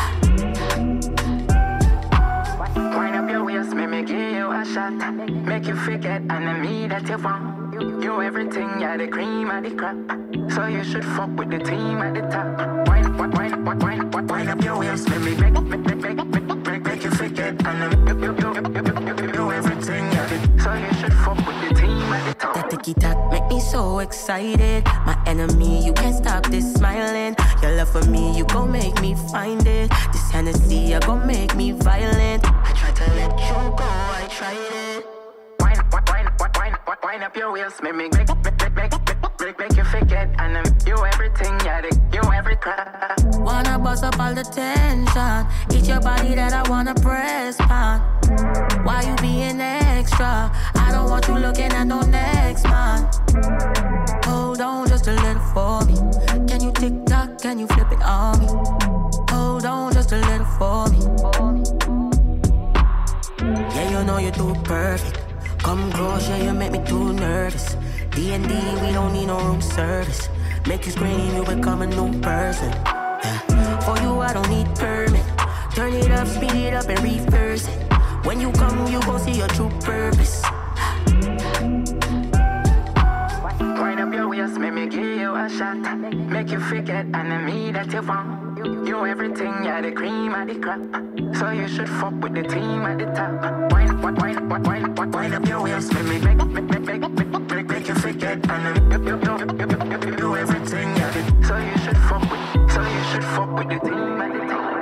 Wind up your waist, make me give you a shot. Make you forget enemy that you want. You, you everything, yeah, the cream of the crap. So you should fuck with the team at the top. Wind, wind, wind, wind, wind, wind up your waist, make me make, make, make, make, make, make, make you forget enemy. You, you, you, you, you, you, you everything, yeah. So you should fuck with the team at the top. That ticky tack make me so excited. My enemy, you can't stop this smiling. Your love for me, you gon' make me find it. This Hennessy, you gon' make me violent. I tried to let you go, I tried it. Wind, wind, wind, wind, wind, wind up your wheels, make me make, make, make, make, make, make you forget. And um, you everything, yeah, the, you every crap. Wanna bust up all the tension. Eat your body that I wanna press on. Why you being extra? I don't want you looking at no next man. Hold on just a little for me. Can you tick tock, can you flip it on me? Hold on just a little for me. Yeah, you know you're too perfect. Come close, yeah, you make me too nervous. D and D, we don't need no room service. Make you scream, you become a new person. Yeah. For you, I don't need permit. Turn it up, speed it up, and reverse it. When you come, you gon' see your true purpose. Wind up your waist, make me give you a shot. Make you forget enemy that you want. You, you everything, yeah, the cream of the crap. So you should fuck with the team at the top. Wind, wind, wind, wind, wind, wind up your waist, make me make, make, make, make, make, make, make you forget enemy. You, you, you, you, you, you, you everything, yeah. So you should fuck with, so you should fuck with the team at the top.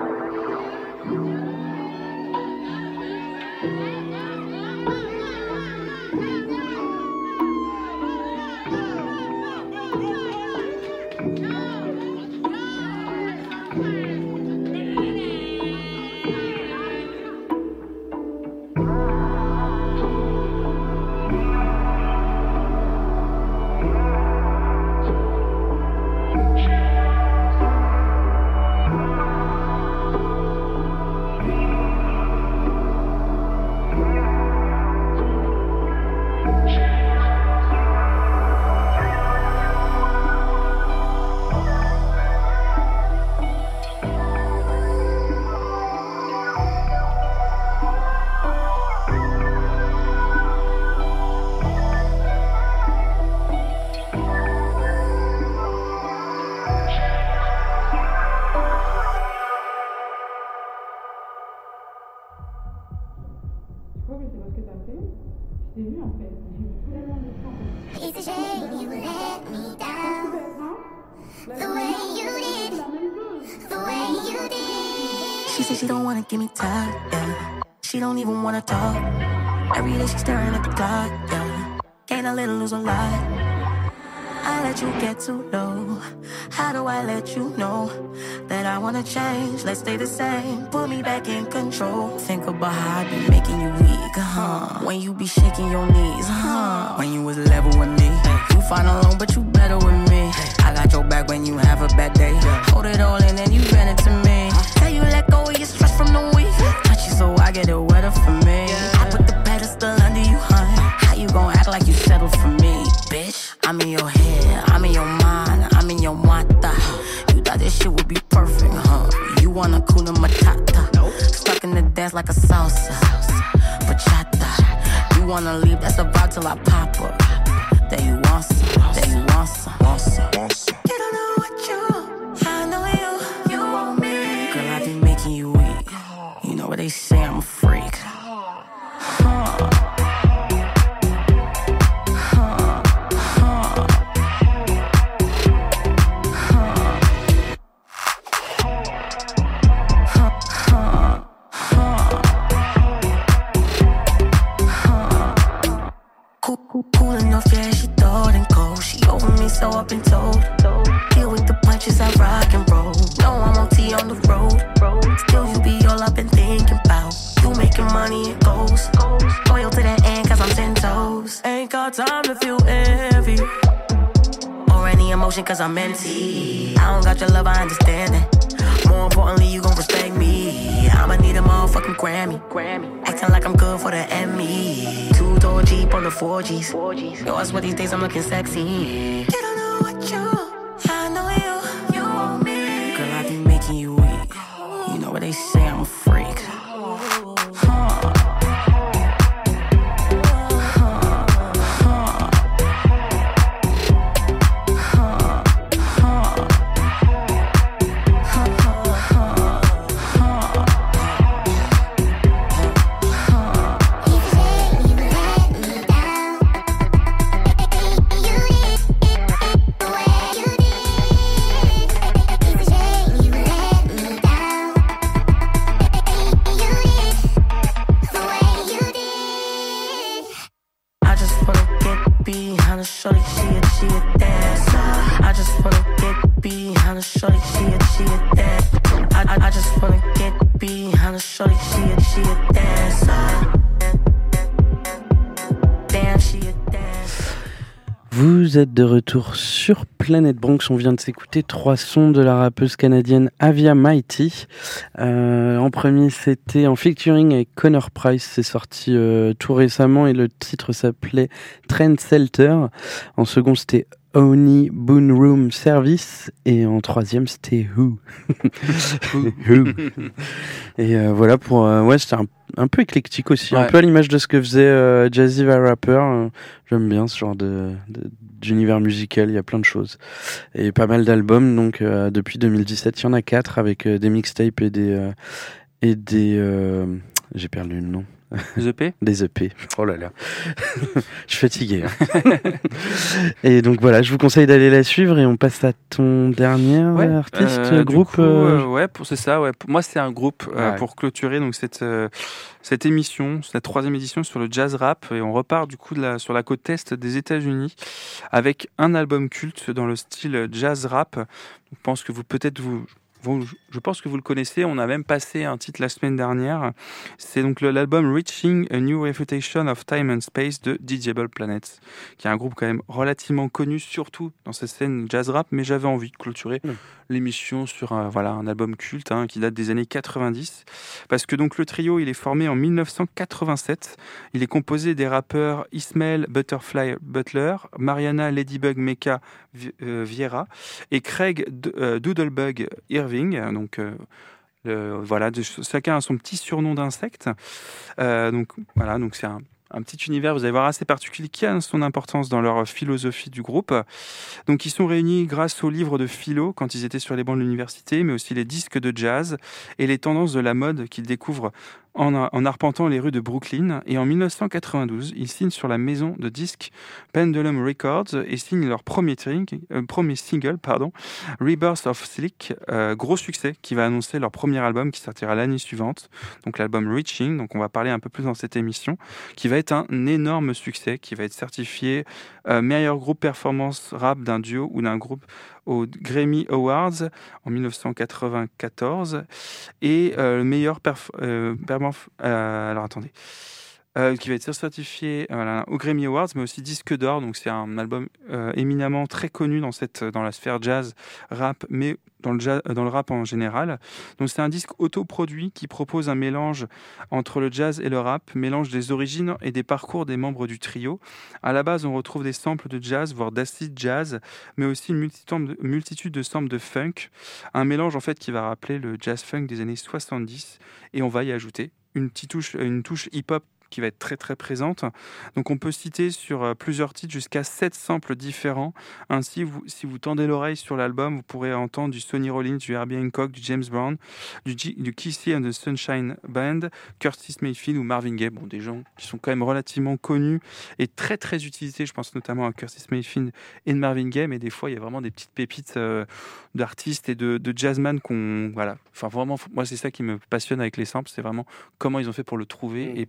She said she don't wanna give me time, yeah. She don't even wanna talk. Every day she's staring at the clock, yeah. Can't I let her lose a lot? I let you get too low. How do I let you know that I wanna change? Let's stay the same, put me back in control. Think about how I be making you weak, huh? When you be shaking your knees, huh? When you was level with me, you fine alone, but you better with me. I got your back when you have a bad day. Hold it all in and you bend it to me. Tell you let go of your stress from the week. Touch you so I get it wetter for me. I put the pedestal under you, huh? How you gon' act like you settled for me, bitch? I'm in your head, I'm in your mind, I'm in your mata. You thought this shit would be perfect, huh? You wanna Kuna Matata. Stuck in the dance like a salsa. Bachata. You wanna leave, that's a vibe till I pop up. That you want some, that you want some, want some, want some. You don't know what you want, I know you, you want me. Girl, I be making you weak. You know what they say, I'm a freak. Huh. Cool enough, yeah, she thought I've been told. Deal with the punches, I rock and roll. No, I'm O T on the road. Still, you be all I've been thinking about. You making money, it goes. Loyal to the end, cause I'm ten toes. Ain't got time to feel envy or any emotion, cause I'm empty. I don't got your love, I understand that. More importantly, you gon' respect me. I'ma need a motherfucking Grammy. Acting like I'm good for the Emmy. Two-door Jeep on the four Gs. Yo, I swear these days I'm looking sexy. You don't know what you, I know you, you want me. Girl, I be making you weak. You know what they say, I'm a freak. Huh. Vous êtes de retour sur Planète Bronx. On vient de s'écouter trois sons de la rappeuse canadienne Avia Mighty. Euh, en premier, c'était en featuring avec Connor Price. C'est sorti euh, tout récemment et le titre s'appelait Trendsetter. En second, c'était Oni Boon Room Service et en troisième c'était Who. Who. Et euh, voilà pour euh, ouais c'était un, un peu éclectique aussi, ouais. Un peu à l'image de ce que faisait euh, Jazzy the Rapper. Euh, j'aime bien ce genre de, de d'univers musical, il y a plein de choses et pas mal d'albums. Donc euh, depuis deux mille dix-sept, il y en a quatre avec euh, des mixtapes et des euh, et des euh, j'ai perdu le nom. Des E P Des E P. Oh là là. Je suis fatigué. Hein. Et donc voilà, je vous conseille d'aller la suivre et on passe à ton dernier ouais, artiste, euh, groupe. Coup, euh, ouais, pour, c'est ça. Ouais. Pour moi, c'est un groupe euh, ouais. pour clôturer donc cette euh, cette émission, cette troisième édition sur le jazz rap et on repart du coup de la, sur la côte est des États-Unis avec un album culte dans le style jazz rap. Je pense que vous peut-être vous Bon, je pense que vous le connaissez, on a même passé un titre la semaine dernière. C'est donc l'album Reaching a New Refutation of Time and Space de Digable Planets, qui est un groupe quand même relativement connu, surtout dans cette scène jazz rap, mais j'avais envie de clôturer mmh. l'émission sur un, voilà, un album culte hein, qui date des années quatre-vingt-dix, parce que donc le trio il est formé en dix-neuf cent quatre-vingt-sept, il est composé des rappeurs Ismael Butterfly Butler, Mariana Ladybug Mecca Vieira et Craig euh, Doodlebug Irving, donc euh, le, voilà, de, chacun a son petit surnom d'insecte. Euh, donc voilà, donc c'est un, un petit univers, vous allez voir, assez particulier qui a son importance dans leur philosophie du groupe. Donc ils sont réunis grâce aux livres de philo quand ils étaient sur les bancs de l'université, mais aussi les disques de jazz et les tendances de la mode qu'ils découvrent en, en arpentant les rues de Brooklyn. Et en dix-neuf cent quatre-vingt-douze, ils signent sur la maison de disques Pendulum Records et signent leur premier, tring, euh, premier single, pardon, Rebirth of Slick, euh, gros succès qui va annoncer leur premier album qui sortira l'année suivante, donc l'album Reaching, donc on va parler un peu plus dans cette émission, qui va être un énorme succès, qui va être certifié euh, meilleur groupe performance rap d'un duo ou d'un groupe aux Grammy Awards en dix-neuf cent quatre-vingt-quatorze et euh, le meilleur perf- euh, performance euh, alors attendez euh, qui va être certifié euh, aux Grammy Awards mais aussi disque d'or, donc c'est un album euh, éminemment très connu dans cette dans la sphère jazz rap mais dans le jazz, dans le rap en général. Donc c'est un disque autoproduit qui propose un mélange entre le jazz et le rap, mélange des origines et des parcours des membres du trio. À la base, on retrouve des samples de jazz, voire d'acid jazz, mais aussi une multitude de samples de funk, un mélange en fait qui va rappeler le jazz funk des années soixante-dix, et on va y ajouter une petite touche, une touche hip-hop qui va être très très présente. Donc on peut citer sur plusieurs titres jusqu'à sept samples différents. Ainsi, vous, si vous tendez l'oreille sur l'album, vous pourrez entendre du Sonny Rollins, du Herbie Hancock, du James Brown, du, G- du Kissy and the Sunshine Band, Curtis Mayfield ou Marvin Gaye. Bon, des gens qui sont quand même relativement connus et très très utilisés. Je pense notamment à Curtis Mayfield et de Marvin Gaye, mais des fois il y a vraiment des petites pépites euh, d'artistes et de, de jazzman qu'on voilà. Enfin vraiment, moi c'est ça qui me passionne avec les samples, c'est vraiment comment ils ont fait pour le trouver mmh. et pour le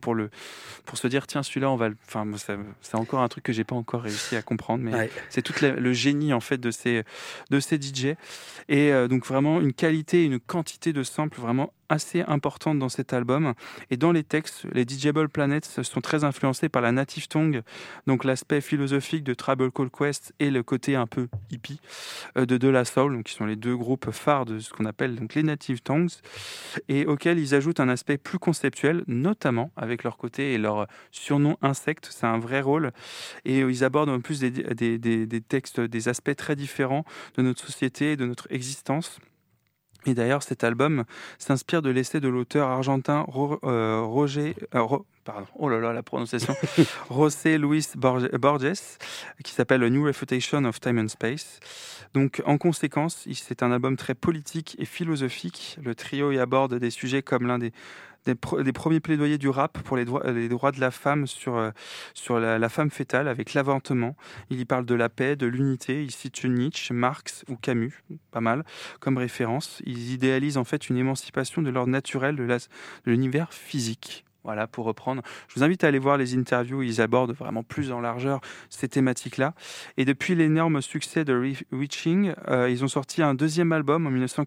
pour se dire tiens celui-là on va, le... enfin ça, c'est encore un truc que j'ai pas encore réussi à comprendre, mais ouais. c'est tout la, le génie en fait de ces de ces D J et euh, donc vraiment une qualité, une quantité de samples vraiment assez importante dans cet album. Et dans les textes, les DJable Planets sont très influencés par la native tongue, donc l'aspect philosophique de Tribal Called Quest et le côté un peu hippie de De La Soul, donc qui sont les deux groupes phares de ce qu'on appelle donc les native tongues, et auxquels ils ajoutent un aspect plus conceptuel, notamment avec leur côté et leur surnom insecte, c'est un vrai rôle, et ils abordent en plus des, des, des, des textes, des aspects très différents de notre société et de notre existence. Et d'ailleurs, cet album s'inspire de l'essai de l'auteur argentin Ro, euh, Roger, euh, Ro, pardon, oh là là, la prononciation, José Luis Borges, qui s'appelle A New Refutation of Time and Space. Donc, en conséquence, c'est un album très politique et philosophique. Le trio y aborde des sujets comme l'un des Des, pro- des premiers plaidoyers du rap pour les droits, les droits de la femme sur, euh, sur la, la femme fétale avec l'avortement. Il y parle de la paix, de l'unité. Il cite Nietzsche, Marx ou Camus, pas mal, comme référence. Ils idéalisent en fait une émancipation de l'ordre naturel de, la, de l'univers physique. Voilà, pour reprendre. Je vous invite à aller voir les interviews où ils abordent vraiment plus en largeur ces thématiques-là. Et depuis l'énorme succès de Reaching, euh, ils ont sorti un deuxième album en dix-neuf cent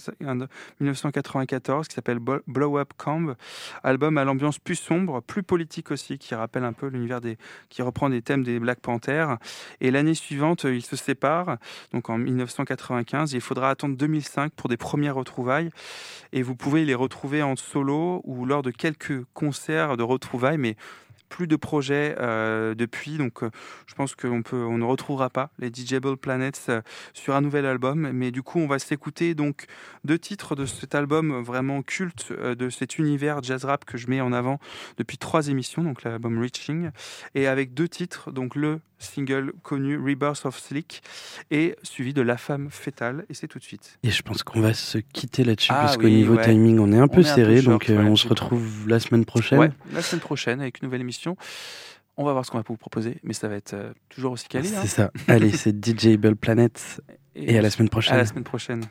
quatre-vingt-quatorze qui s'appelle Blow Up Camp, album à l'ambiance plus sombre, plus politique aussi, qui rappelle un peu l'univers des, qui reprend des thèmes des Black Panthers. Et l'année suivante, ils se séparent, donc en dix-neuf cent quatre-vingt-quinze. Il faudra attendre deux mille cinq pour des premières retrouvailles. Et vous pouvez les retrouver en solo ou lors de quelques concerts de retrouvailles, mais plus de projets euh, depuis, donc euh, je pense qu'on peut, on ne retrouvera pas les DJable Planets euh, sur un nouvel album, mais du coup on va s'écouter donc deux titres de cet album vraiment culte euh, de cet univers jazz rap que je mets en avant depuis trois émissions, donc l'album Reaching, et avec deux titres, donc le single connu Rebirth of Slick et suivi de La Femme Fétale, et c'est tout de suite. Et je pense qu'on va se quitter là-dessus ah, parce oui, qu'au niveau ouais. timing on est un on peu est serré, un peu donc short, euh, ouais, on se retrouve la semaine prochaine. Ouais, la semaine prochaine avec une nouvelle émission. On va voir ce qu'on va vous proposer, mais ça va être euh, toujours aussi quali. C'est hein. ça. Allez, c'est DJable Planets et, et à la semaine prochaine. À la semaine prochaine.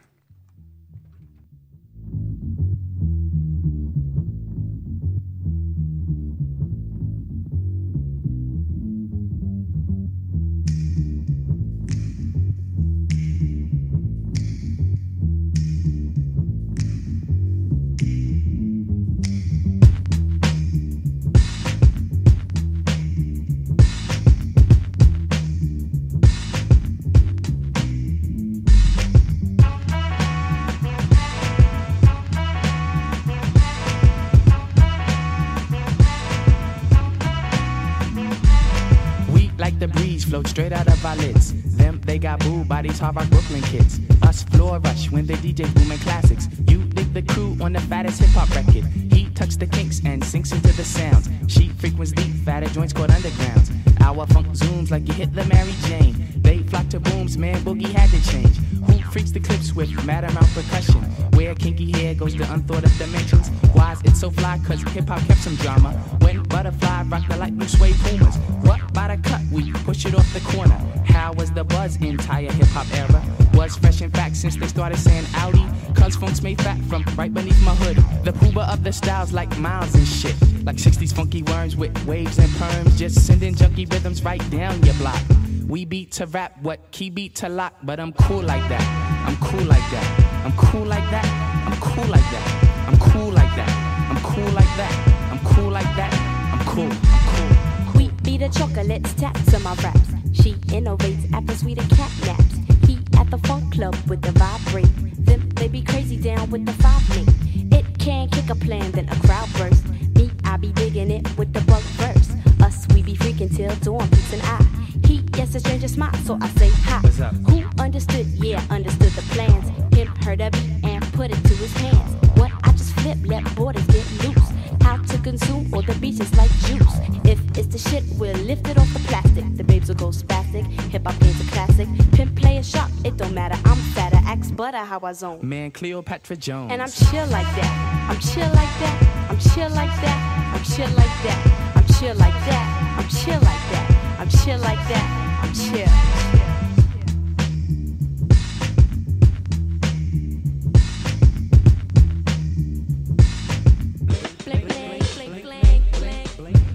Float straight out of our lids. Them, they got booed by these Harvard Brooklyn kids. Us floor rush when they D J booming classics. You dig the crew on the fattest hip hop record. He tucks the kinks and sinks into the sounds. She frequents deep, fatter joints called undergrounds. Our funk zooms like you hit the Mary Jane. They flock to booms, man, boogie had to change. Who freaks the clips with mad amount percussion? Where kinky hair goes to unthought of dimensions. Why's it so fly? Cause hip hop kept some drama. When Butterfly rocked the light blue suede Pumas. What by the cut? We push it off the corner. How was the buzz entire hip hop era? Was fresh in fact since they started saying Audi. Cause funk's made fat from right beneath my hood. The pooba of the styles like miles and shit. Like sixties funky worms with waves and perms. Just sending junky rhythms right down your block. We beat to rap, what key beat to lock. But I'm cool like that, I'm cool like that. I'm cool like that, I'm cool like that. I'm cool like that, I'm cool like that. I'm cool like that, I'm cool, I'm cool. We beat the chocolates, taps on my raps. She innovates after sweeter cat naps. He at the funk club with the vibrate. Them they be crazy down with the five me. It can kick a plan, then a crowd burst. Me, I be digging it with the bug verse. Us, we be freaking till dawn, peace and I. He gets a stranger smile, so I say hi. Who understood? Yeah, understood the plans. Him heard a beat and put it to his hands. What? I just flip, let borders get loose. How to consume all the beaches like juice. If it's the shit, we'll lift it off the plastic. The babes will go spastic. Hip hop is a classic. Pimp play a shot, it don't matter. I'm fatter, axe butter, how I zone. Man, Cleopatra Jones. And I'm chill like that. I'm chill like that. I'm chill like that. I'm chill like that. I'm chill like that. I'm chill like that. I'm chill like that. I'm chill. Bling, bling, bling, bling, bling.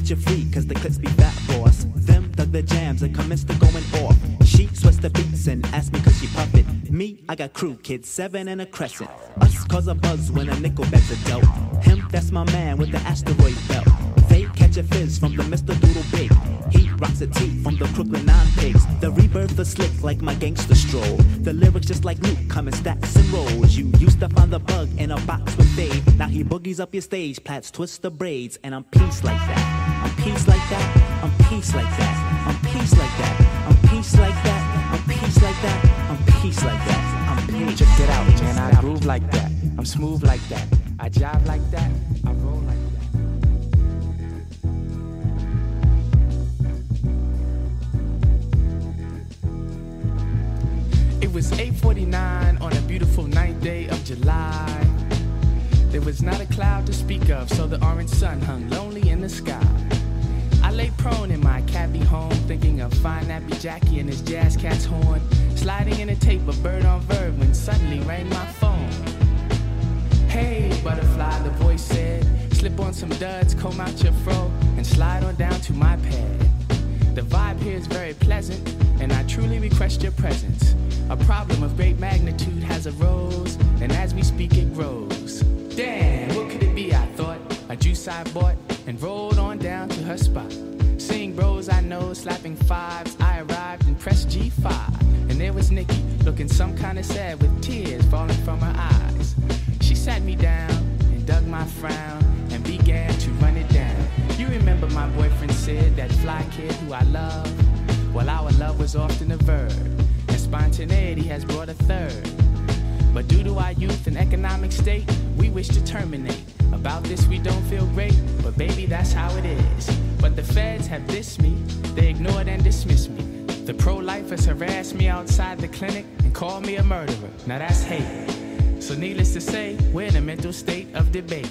get you free, cause the clips be fat, boss. Them dug the jams and commenced to going off. She sweats the beats and asked me cause she puppet. Me, I got crew, kids, seven and a crescent. Us cause a buzz when a nickel bets a dope. Him, that's my man with the asteroid belt. They catch a fizz from the Mister Doodle Big. He rocks a tee from the Brooklyn Nine Pigs. The rebirth is slick like my gangster stroll. The lyrics just like Luke come in stacks and rolls. You used to find the bug in a box with Dave. Now he boogies up your stage, plats twist the braids. And I'm peace like that, I'm peace like that, I'm peace like that, I'm peace like that, I'm peace like that, I'm peace like that, I'm peace like that, I'm peace. Check it out, man, I groove like that, I'm smooth like that, I jive like that, I roll like that. It was eight forty-nine on a beautiful ninth day of July. There was not a cloud to speak of, so the orange sun hung lonely in the sky. I lay prone in my cabby home, thinking of fine nappy Jackie and his jazz cat's horn, sliding in a tape of Bird on Verb when suddenly rang my phone. Hey, butterfly, the voice said, slip on some duds, comb out your fro, and slide on down to my pad. The vibe here is very pleasant, and I truly request your presence. A problem of great magnitude has arose, and as we speak it grows. Damn, what could it be, I thought, a juice I bought, and rolled on down to her spot. Seeing bros I know slapping fives, I arrived and pressed G five. And there was Nikki, looking some kind of sad with tears falling from her eyes. She sat me down and dug my frown and began to run it down. You remember my boyfriend Sid, that fly kid who I love? Well, our love was often a verb, and spontaneity has brought a third. But due to our youth and economic state, we wish to terminate. About this we don't feel great, but baby, that's how it is. But the feds have dissed me, they ignored and dismissed me. The pro-lifers harassed me outside the clinic and called me a murderer. Now that's hate. So needless to say, we're in a mental state of debate.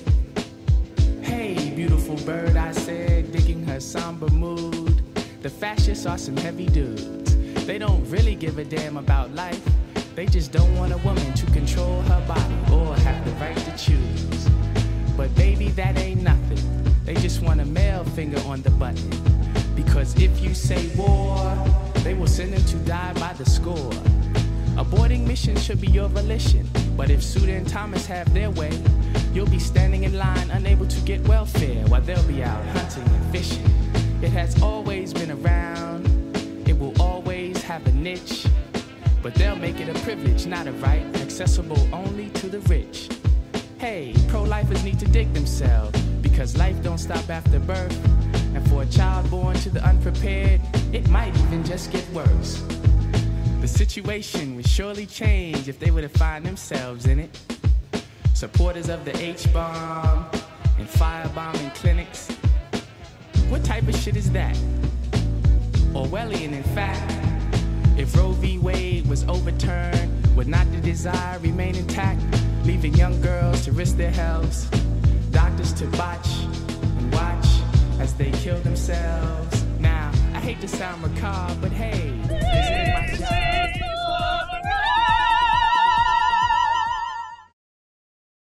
Hey, beautiful bird, I said, digging her somber mood. The fascists are some heavy dudes. They don't really give a damn about life. They just don't want a woman to control her body or have the right to choose. But baby, that ain't nothing. They just want a male finger on the button. Because if you say war, they will send them to die by the score. Aborting missions should be your volition. But if Suda and Thomas have their way, you'll be standing in line unable to get welfare while they'll be out hunting and fishing. It has always been around. It will always have a niche. But they'll make it a privilege, not a right, accessible only to the rich. Hey, pro-lifers need to dig themselves, because life don't stop after birth. And for a child born to the unprepared, it might even just get worse. The situation would surely change if they were to find themselves in it. Supporters of the H-bomb and firebombing clinics. What type of shit is that? Orwellian, in fact. If Roe v. Wade was overturned, would not the desire remain intact, leaving young girls to risk their health, doctors to botch and watch as they kill themselves? Now, I hate to sound macabre, but hey, isn't it